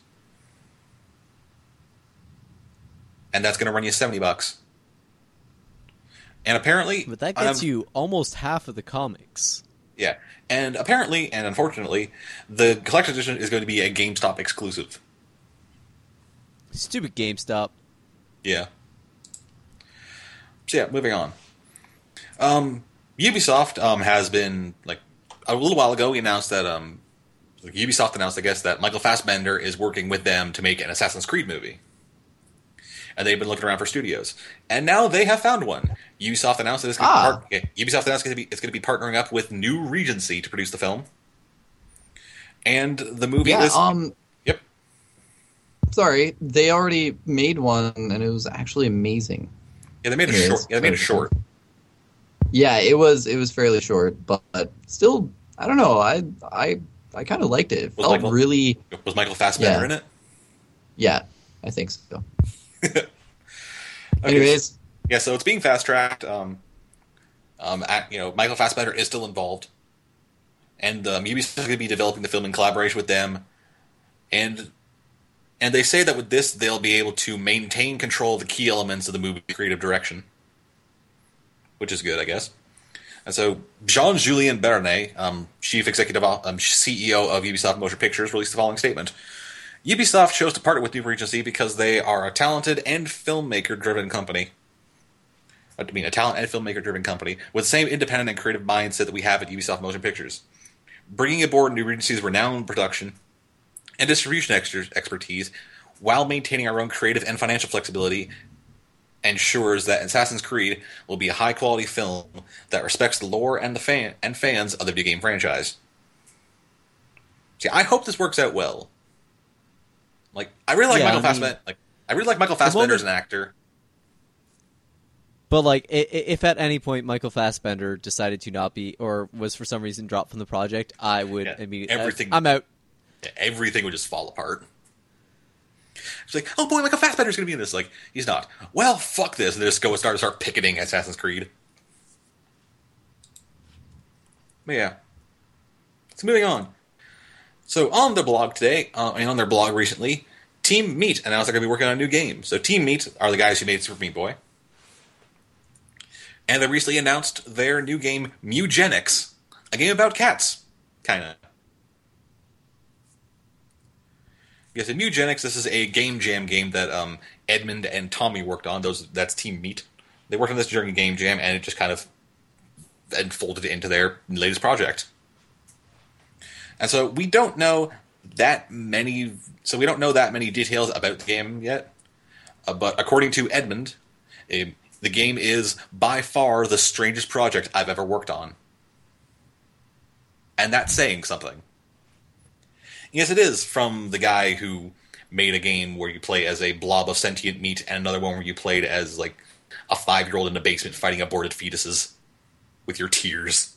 and that's going to run you $70. And apparently, but that gets you almost half of the comics. Yeah, and apparently, and unfortunately, the collector's edition is going to be a GameStop exclusive. Stupid GameStop. Yeah. So yeah, moving on. Ubisoft has been, like, a little while ago, we announced that, Ubisoft announced, I guess, that Michael Fassbender is working with them to make an Assassin's Creed movie. And they've been looking around for studios. And now they have found one. Ubisoft announced that it's going to be partnering up with New Regency to produce the film. And the movie is... Yep. Sorry, they already made one, and it was actually amazing. Yeah, they made a short. Yeah, it was fairly short, but still, I don't know. I kind of liked it. It felt really. Was Michael Fassbender in it? Yeah, I think so. Okay, Anyways, so it's being fast tracked. Michael Fassbender is still involved, and Ubisoft is going to be developing the film in collaboration with them, and they say that with this they'll be able to maintain control of the key elements of the movie's creative direction, which is good, I guess. And so Jean-Julien Bernet, Chief Executive CEO of Ubisoft Motion Pictures, released the following statement. Ubisoft chose to partner with New Regency because they are a talented and filmmaker-driven company. A talent and filmmaker-driven company with the same independent and creative mindset that we have at Ubisoft Motion Pictures. Bringing aboard New Regency's renowned production and distribution expertise while maintaining our own creative and financial flexibility ensures that Assassin's Creed will be a high-quality film that respects the lore and fans of the video game franchise. See, I hope this works out well. I really like Michael Fassbender. I really like Michael Fassbender as an actor. But if at any point Michael Fassbender decided to not be, or was for some reason dropped from the project, I would immediately. I'm out. Yeah, everything would just fall apart. It's like, oh boy, Michael Fassbender's going to be in this. He's not. Well, fuck this. And they just start picketing Assassin's Creed. But yeah. So moving on. So on their blog today, and on their blog recently, Team Meat announced they're going to be working on a new game. So Team Meat are the guys who made Super Meat Boy. And they recently announced their new game, Mewgenics, a game about cats, kind of. Yes, in Mewgenics, this is a game jam game that Edmund and Tommy worked on. That's Team Meat. They worked on this during a game jam, and it just kind of folded into their latest project. And so we don't know that many. So we don't know that many details about the game yet. But according to Edmund, the game is by far the strangest project I've ever worked on. And that's saying something. Yes, it is, from the guy who made a game where you play as a blob of sentient meat and another one where you played as a 5-year-old in a basement fighting aborted fetuses with your tears.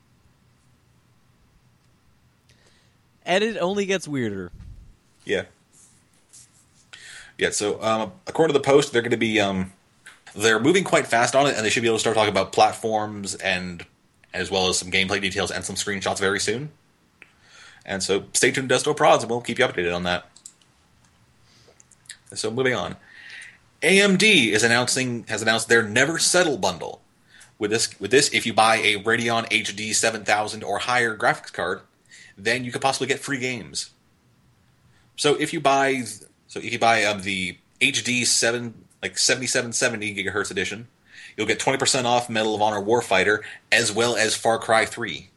And it only gets weirder. Yeah. Yeah, so according to the post, they're going to be... they're moving quite fast on it, and they should be able to start talking about platforms and as well as some gameplay details and some screenshots very soon. And so stay tuned to Desto Prods, and we'll keep you updated on that. So moving on. AMD has announced their Never Settle bundle. With this, if you buy a Radeon HD 7000 or higher graphics card, then you could possibly get free games. So if you buy the HD 7770 gigahertz edition, you'll get 20% off Medal of Honor Warfighter as well as Far Cry 3.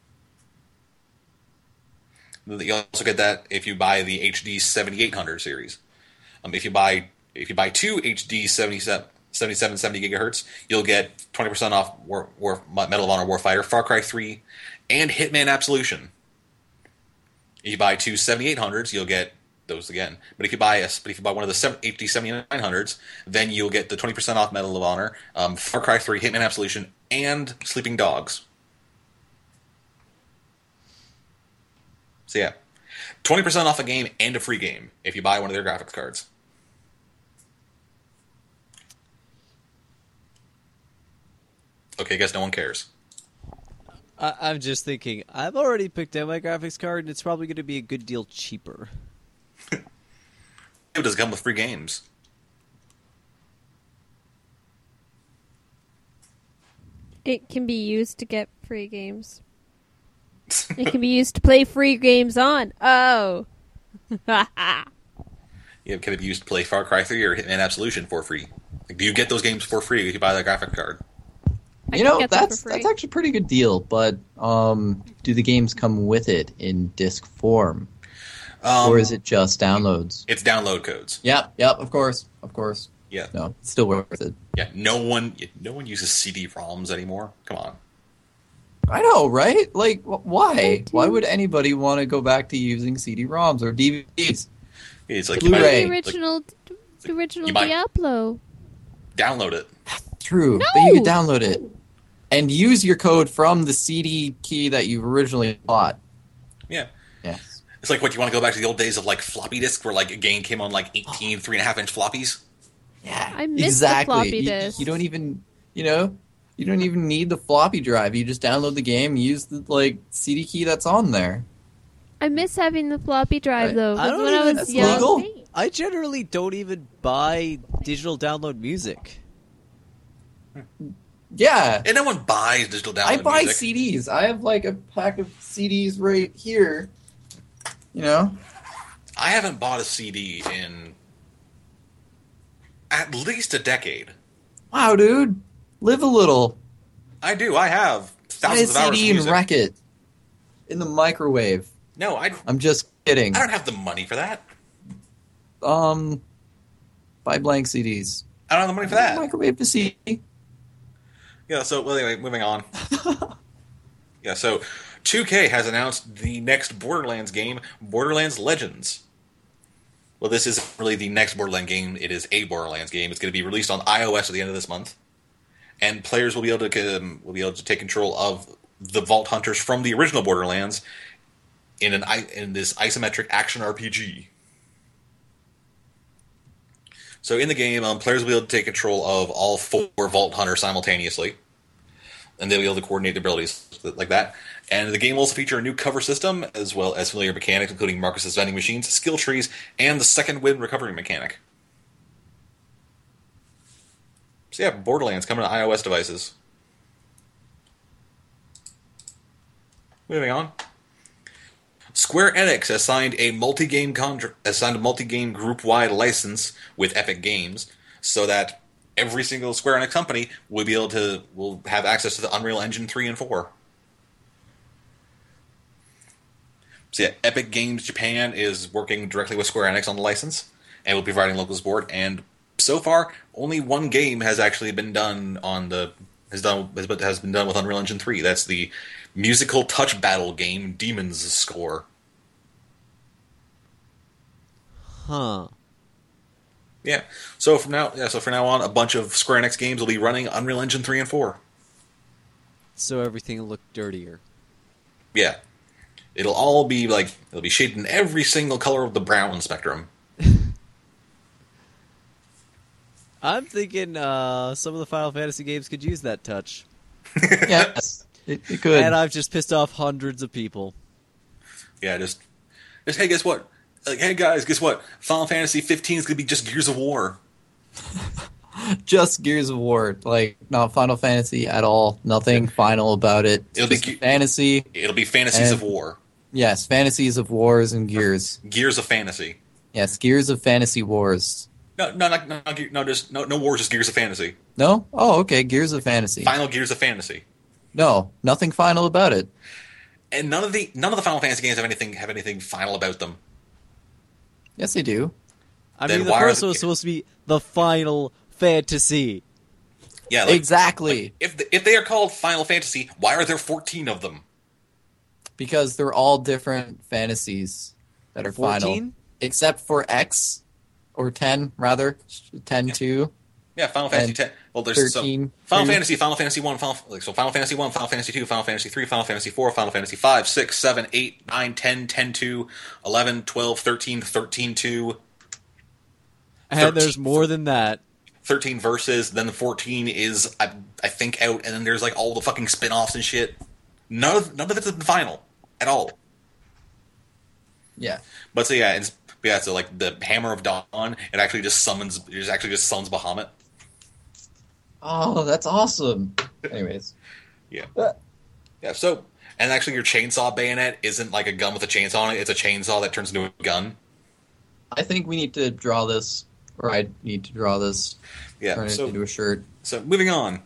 You also get that if you buy the HD 7800 series. If you buy two HD 7770 gigahertz, you'll get 20% off Medal of Honor Warfighter, Far Cry 3, and Hitman Absolution. If you buy two 7800s, you'll get those again. But if you buy one of the HD 7900s, then you'll get the 20% off Medal of Honor, Far Cry 3, Hitman Absolution, and Sleeping Dogs. So yeah, 20% off a game and a free game if you buy one of their graphics cards. Okay, I guess no one cares. I'm just thinking, I've already picked out my graphics card, and it's probably going to be a good deal cheaper. It does come with free games. It can be used to get free games. It can be used to play free games on. Oh. Yeah, can it be used to play Far Cry 3 or Hitman Absolution for free? Do you get those games for free if you buy that graphic card? That's actually a pretty good deal, but do the games come with it in disc form? Or is it just downloads? It's download codes. Yep, of course. Yeah. No, it's still worth it. Yeah, no one uses CD-ROMs anymore. Come on. I know, right? Why? Why would anybody want to go back to using CD-ROMs or DVDs? It's like Blu-ray. The original Diablo. Download it. True, No! but you could download it. and use your code from the CD key that you originally bought. Yeah. Yes. It's like, what, you want to go back to the old days of, like, floppy disk, where, like, a game came on, like, 18 3.5-inch floppies? Yeah, I miss the exactly. floppy disk. You don't even, you don't even need the floppy drive. You just download the game, use the, like, CD key that's on there. I miss having the floppy drive, Right. though. I 'Cause don't when I even- was That's young, legal. I generally don't even buy digital download music. Yeah. And no one buys digital download I buy music. CDs. I have, like, a pack of CDs right here. You know? I haven't bought a CD in at least a decade. Wow, dude. Live a little. I do. I have Buy a thousands of hours of CD and music. wreck it. In the microwave. No, I I'm just kidding. don't have the money for that. Buy blank CDs. I don't have the money for that. Microwave the CD. Yeah, so, well, anyway, moving on. Yeah, so 2K has announced the next Borderlands game, Borderlands Legends. Well, this isn't really the next Borderlands game, it is a Borderlands game. It's going to be released on iOS at the end of this month. And players will be able to take control of the Vault Hunters from the original Borderlands in this isometric action RPG. So in the game, players will be able to take control of all 4 Vault Hunters simultaneously, and they'll be able to coordinate their abilities like that. And the game will also feature a new cover system, as well as familiar mechanics, including Marcus's vending machines, skill trees, and the second wind recovery mechanic. So yeah, Borderlands coming to iOS devices. Moving on. Square Enix has signed a multi-game group-wide license with Epic Games, so that every single Square Enix company will have access to the Unreal Engine 3 and 4. So yeah, Epic Games Japan is working directly with Square Enix on the license, and will be providing local support. And so far, only one game has actually been done has been done with Unreal Engine 3. That's the musical touch battle game Demon's Score. Huh. Yeah. So from now on, a bunch of Square Enix games will be running Unreal Engine 3 and 4. So everything will look dirtier. Yeah. It'll be shaded in every single color of the brown spectrum. I'm thinking some of the Final Fantasy games could use that touch. Yes. It could. And I've just pissed off hundreds of people. Yeah, just hey, guess what? Like, hey guys, guess what? Final Fantasy 15 is gonna be just Gears of War. Just Gears of War. Like, not Final Fantasy at all. Nothing final about it. It'll be Just fantasy. It'll be Fantasies And- of War. Yes, Fantasies of Wars and Gears. Gears of Fantasy. Yes, Gears of Fantasy Wars. No, just no wars, just Gears of Fantasy. No? Oh, okay. Gears of Fantasy. Final Gears of Fantasy. No, nothing final about it. And none of the Final Fantasy games have anything final about them. Yes, they do. I Then mean, the why are first the- one was supposed to be the Final Fantasy. Yeah, like, Exactly. if they are called Final Fantasy, why are there 14 of them? Because they're all different fantasies that are 14? final. Except for X, or 10, rather. 10-2. Yeah, Final Fantasy And 10. Well, there's 13, Final 2. Fantasy, Final Fantasy 1, Final Fantasy 1, Final Fantasy 2, Final Fantasy 3, Final Fantasy 4, Final Fantasy 5, 6, 7, 8, 9, 10, 10, 2, 11, 12, 13, 13, 2, And there's more than that. 13 verses, then the 14 is, I think, out, and then there's like all the fucking spin-offs and shit. None of it's been final at all. Yeah. But so so like the Hammer of Dawn, it actually just summons Bahamut. Oh, that's awesome. Anyways. Yeah. Yeah, so, and actually your chainsaw bayonet isn't like a gun with a chainsaw on it, it's a chainsaw that turns into a gun. I think we need to draw this, or I need to draw this, Yeah, turn it into a shirt. So moving on.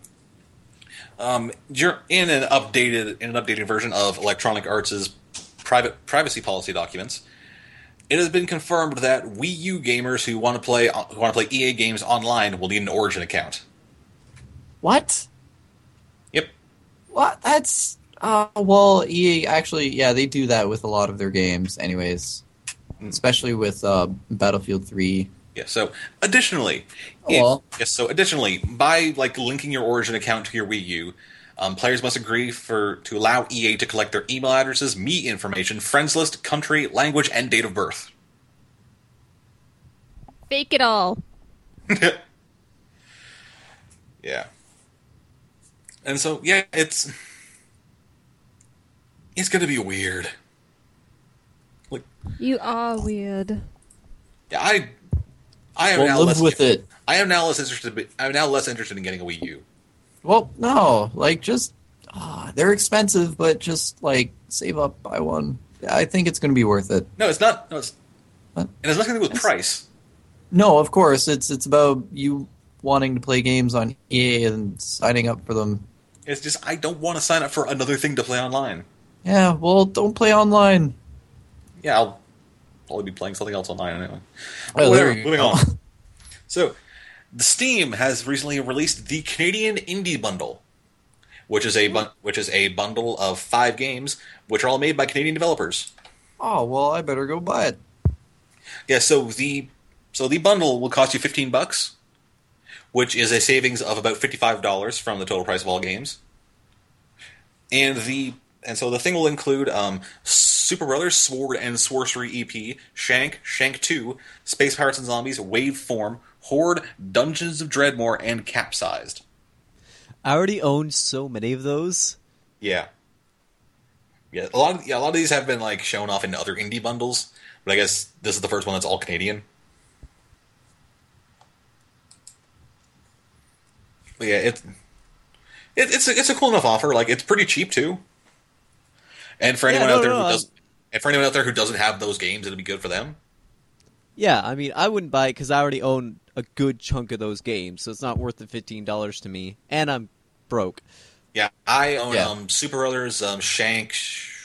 You're in an updated version of Electronic Arts' privacy policy documents. It has been confirmed that Wii U gamers who want to play EA games online will need an Origin account. What? Yep. What? That's... well, EA actually, yeah, they do that with a lot of their games anyways. Especially with Battlefield 3. Yeah. So additionally, Oh, well. additionally, by like linking your Origin account to your Wii U, Players must agree to allow EA to collect their email addresses, meet information, friends list, country, language, and date of birth. Fake it all. Yeah. And so, yeah, it's going to be weird. Like, You are weird. yeah, I am Well, now live less with it. I am now less interested. I'm now less interested in getting a Wii U. Well, no, like just they're expensive, but just like save up, buy one. I think it's going to be worth it. No, it's not. No, it's What? and it's nothing to do with Yes. price. No, of course it's about you wanting to play games on EA and signing up for them. It's just I don't want to sign up for another thing to play online. Yeah, well, don't play online. Yeah, I'll probably be playing something else online anyway. Oh, Whatever, there you moving go. on. So, the Steam has recently released the Canadian Indie Bundle, which is a bundle of 5 games, which are all made by Canadian developers. Oh well, I better go buy it. Yeah, so the bundle will cost you $15, which is a savings of about $55 from the total price of all games. And so the thing will include Super Brothers Sword and Sorcery EP, Shank 2, Space Pirates and Zombies, Waveform, Horde, Dungeons of Dreadmore, and Capsized. I already own so many of those. Yeah. Yeah, a lot of these have been like shown off in other indie bundles, but I guess this is the first one that's all Canadian. But yeah, it's a cool enough offer. Like it's pretty cheap too. And for anyone out there who doesn't have those games, it'll be good for them. Yeah, I mean, I wouldn't buy it because I already own a good chunk of those games, so it's not worth the $15 to me, and I'm broke. Yeah, I own Yeah. Super Brothers, Shank,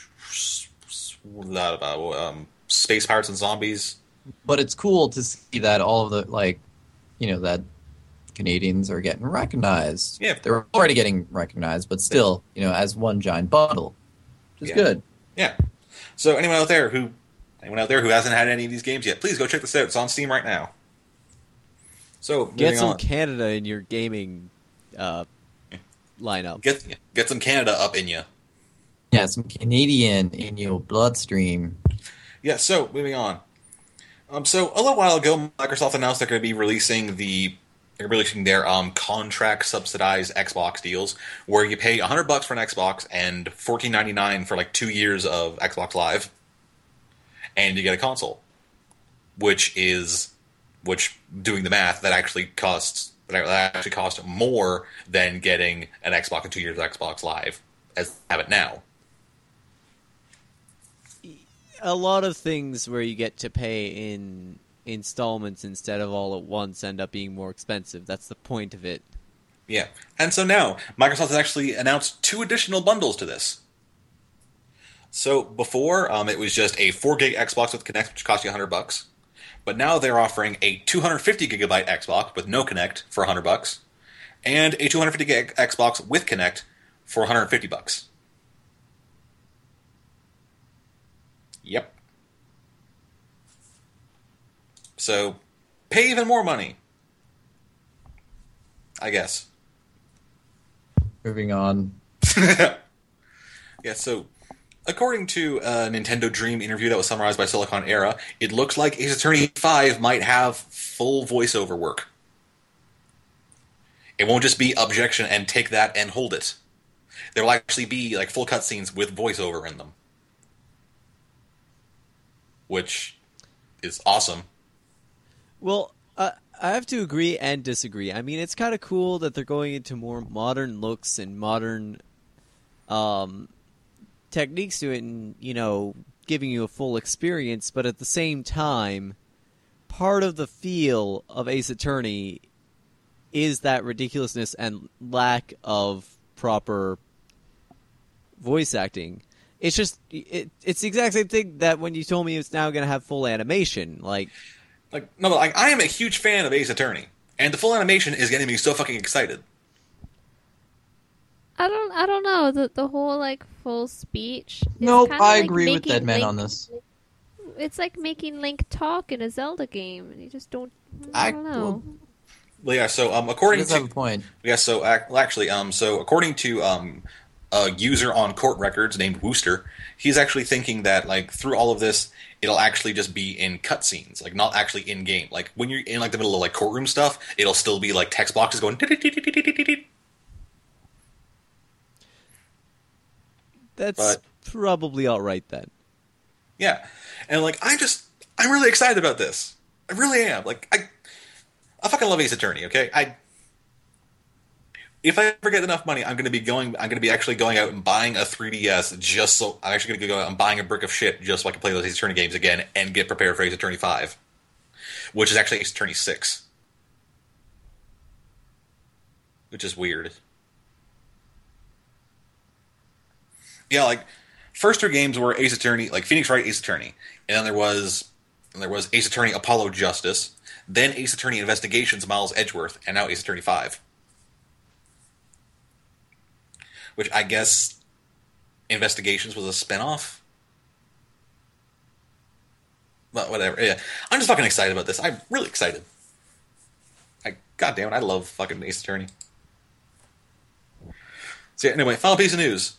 Space Pirates and Zombies. But it's cool to see that all of the that Canadians are getting recognized. Yeah. They're already getting recognized, but still, as one giant bundle, which is Yeah. good. Yeah. So anyone out there who hasn't had any of these games yet, please go check this out. It's on Steam right now. So Get moving some on. Canada in your gaming lineup. Get some Canada up in you. Yeah, some Canadian in your bloodstream. Yeah. So moving on. So a little while ago, Microsoft announced they're going to be releasing their contract subsidized Xbox deals, where you pay $100 for an Xbox and $14.99 for like 2 years of Xbox Live, and you get a console. Which doing the math, that actually costs more than getting an Xbox and 2 years of Xbox Live as I have it now. A lot of things where you get to pay in installments instead of all at once end up being more expensive. That's the point of it. Yeah. And so now, Microsoft has actually announced 2 additional bundles to this. So before, it was just a 4 gig Xbox with Kinect, which cost you $100. But now they're offering a 250 gigabyte Xbox with no Kinect for $100, and a 250 gig Xbox with Kinect for $150. Yep. So, pay even more money. I guess. Moving on. Yeah, so according to a Nintendo Dream interview that was summarized by Silicon Era, it looks like Ace Attorney 5 might have full voiceover work. It won't just be objection and take that and hold it. There will actually be like full cutscenes with voiceover in them. Which is awesome. Well, I have to agree and disagree. I mean, it's kind of cool that they're going into more modern looks and modern techniques to it and, giving you a full experience, but at the same time, part of the feel of Ace Attorney is that ridiculousness and lack of proper voice acting. It's just, it's the exact same thing that when you told me it's now going to have full animation, I am a huge fan of Ace Attorney, and the full animation is getting me so fucking excited. I don't know. The whole full speech. Is Nope, kinda I like agree with making Deadman Link- on this. It's like making Link talk in a Zelda game, and you just don't. I I- don't know. Well, yeah. So He according does to have a point. yeah, so actually, so according to a user on court records named Wooster, he's actually thinking that like through all of this, it'll actually just be in cutscenes, like not actually in game. Like when you're in like the middle of like courtroom stuff, it'll still be like text boxes going. That's But- probably all right then. Yeah, and like I'm really excited about this. I really am. Like I fucking love Ace Attorney. Okay, if I ever get enough money, I'm going to be actually going out and buying a 3DS just so I'm actually going to go out and buying a brick of shit just so I can play those Ace Attorney games again and get prepared for Ace Attorney 5, which is actually Ace Attorney 6, which is weird. Yeah, like first three games were Ace Attorney, like Phoenix Wright Ace Attorney, and then there was Ace Attorney Apollo Justice, then Ace Attorney Investigations Miles Edgeworth, and now Ace Attorney 5. Which I guess Investigations was a spinoff. But whatever. Yeah. I'm just fucking excited about this. I'm really excited. Goddamn it, I love fucking Ace Attorney. So yeah, anyway, final piece of news.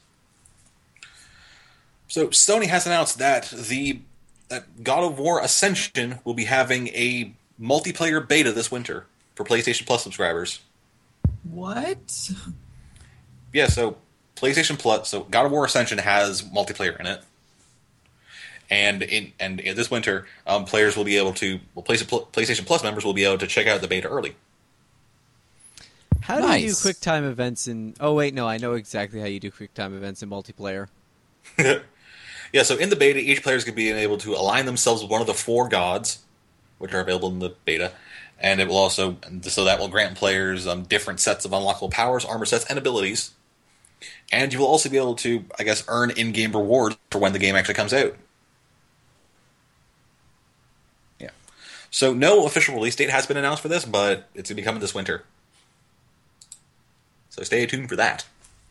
So Sony has announced that that God of War Ascension will be having a multiplayer beta this winter for PlayStation Plus subscribers. What? Yeah, so PlayStation Plus, so God of War Ascension has multiplayer in it, and in this winter, players will be able to, PlayStation Plus members will be able to check out the beta early. How do you do Nice. QuickTime events in... Oh, wait, no, I know exactly how you do QuickTime events in multiplayer. Yeah, so in the beta, each player is going to be able to align themselves with one of the 4 gods, which are available in the beta, and it will also, so that will grant players different sets of unlockable powers, armor sets, and abilities. And you will also be able to, I guess, earn in-game rewards for when the game actually comes out. Yeah. So no official release date has been announced for this, but it's going to be coming this winter. So stay tuned for that.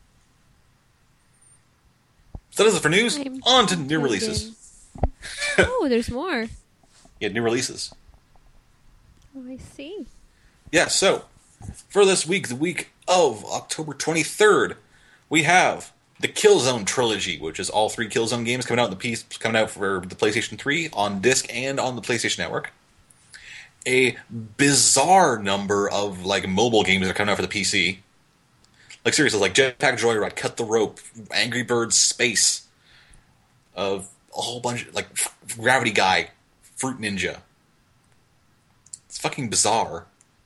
So that is it for news. I'm On to new releases. Oh, there's more. Yeah, new releases. Oh, I see. Yeah, so for this week, the week of October 23rd, we have the Killzone trilogy, which is all 3 Killzone games coming out coming out for the PlayStation 3 on disc and on the PlayStation Network. A bizarre number of like mobile games that are coming out for the PC. Like seriously, like Jetpack Joyride, Cut the Rope, Angry Birds Space, a whole bunch of, like Gravity Guy, Fruit Ninja. It's fucking bizarre.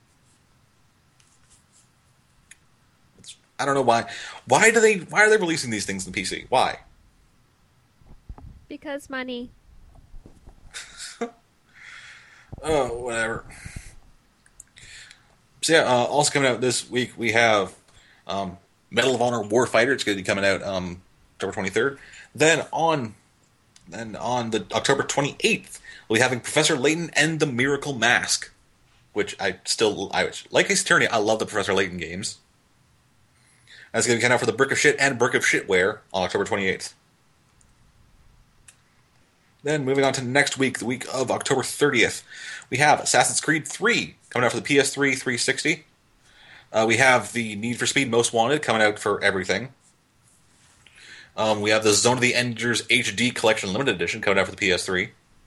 I don't know why. Why are they releasing these things in PC? Why? Because money. Oh, whatever. So yeah, also coming out this week we have Medal of Honor Warfighter. It's going to be coming out October 23rd. Then on the October 28th, we'll be having Professor Layton and the Miracle Mask, which I like Ace Attorney. I love the Professor Layton games. That's going to be coming out for the Brick of Shit and Brick of Shitware on October 28th. Then moving on to next week, the week of October 30th, we have Assassin's Creed 3 coming out for the PS3 360. We have the Need for Speed Most Wanted coming out for everything. We have the Zone of the Enders HD Collection Limited Edition coming out for the PS3.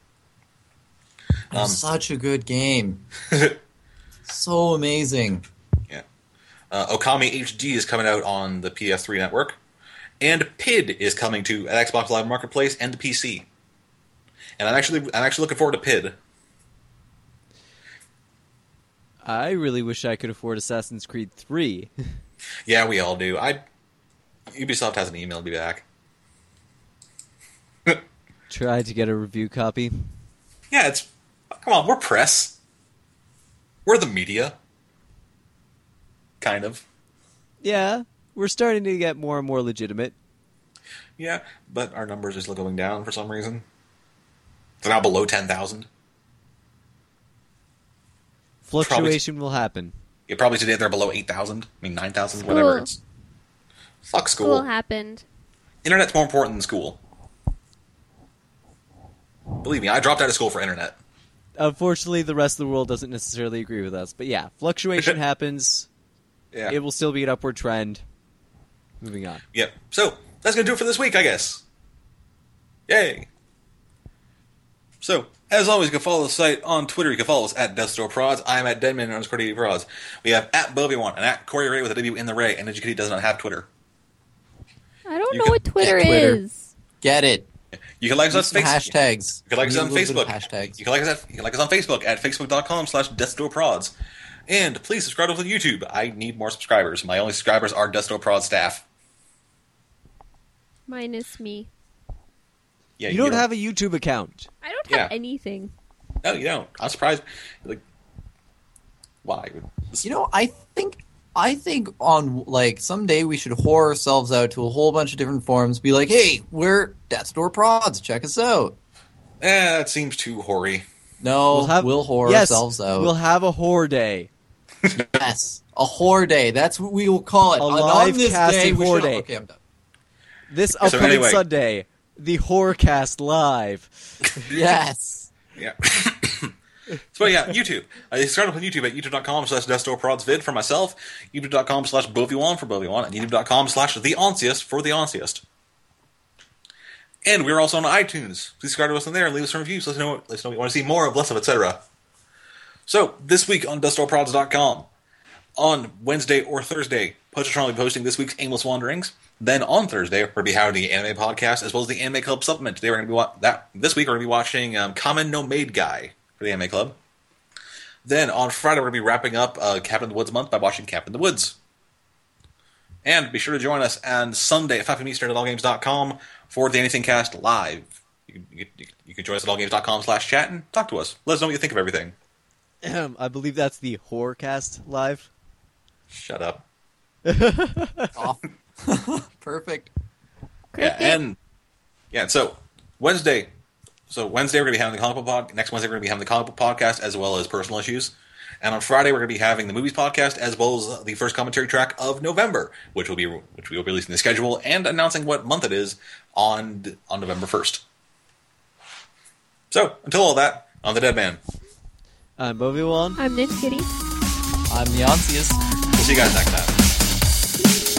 It's such a good game. So amazing. Yeah. Okami HD is coming out on the PS3 network. And PID is coming to Xbox Live Marketplace and the PC. And I'm actually looking forward to PID. I really wish I could afford Assassin's Creed 3. Yeah, we all do. Ubisoft hasn't emailed me back. Tried to get a review copy. Yeah, come on, we're press. We're the media. Kind of. Yeah, we're starting to get more and more legitimate. Yeah, but our numbers are still going down for some reason. They're now below 10,000. Fluctuation will happen. Yeah, probably today they're below 8,000. I mean, 9,000, School. whatever. Fuck school. School happened. Internet's more important than school. Believe me, I dropped out of school for internet. Unfortunately, the rest of the world doesn't necessarily agree with us. But yeah, fluctuation happens. Yeah. It will still be an upward trend. Moving on. Yep. So that's gonna do it for this week, I guess. Yay! So, as always, you can follow the site on Twitter. You can follow us at DeathStoreProds. I am at Deadman_DVProds. We have at Bovey1 and at Corey Ray with a W in the Ray, and Educatee does not have Twitter. I don't You know can- what Twitter Twitter. is. Get it. You can like us on Some Facebook. hashtags. You can like us We on need a little Facebook. bit of hashtags. You can like us on Facebook at facebook.com/DeathStoreProds. And please subscribe to us on YouTube. I need more subscribers. My only subscribers are DeathStoreProd staff. Minus me. Yeah, You don't have a YouTube account. I don't have Yeah. anything. No, you don't. I'm surprised. Like, why? You know, I think on like someday we should whore ourselves out to a whole bunch of different forums. Be like, hey, we're Death Store Prods. Check us out. That seems too hoary. No, we'll whore yes, ourselves out. We'll have a whore day. Yes, a whore day. That's what we will call it. A And live on this casting day, we whore shall- day. Okay, I'm done. This So upcoming anyway. Sunday, the Horrorcast Live. Yes. Yeah. So yeah, YouTube. I started with YouTube at youtube.com/DeathStoreProdsVid for myself, youtube.com/Bovey1 for Bovey1, and youtube.com/TheOnciest for The Onciest. And we're also on iTunes. Please subscribe to us on there and leave us some reviews. Let us know what you want to see more of, less of, etc. So, this week on DeathStoreProds.com, on Wednesday or Thursday, Positron will be posting this week's Aimless Wanderings. Then on Thursday, we're going to be having the anime podcast as well as the Anime Club supplement. Today we're going to be this week we're going to be watching Kamen no Maid Guy for the Anime Club. Then on Friday we're going to be wrapping up Cabin in the Woods month by watching Cabin in the Woods. And be sure to join us on Sunday at 5 p.m. Eastern at allgames.com for the Anything Cast live. You can join us at allgames.com/chat and talk to us. Let us know what you think of everything. I believe that's the Horrorcast Live. Shut up. Off. Perfect. Cricket. So Wednesday we're going to be having the comic book pod. Next Wednesday we're going to be having the comic book podcast as well as personal issues. And on Friday we're going to be having the movies podcast as well as the first commentary track of November, which we will be releasing the schedule and announcing what month it is on November 1st. So until all that, I'm the Dead Man. I'm Bovey1. I'm Nick Kitty. I'm the Onciest. We'll see you guys next time.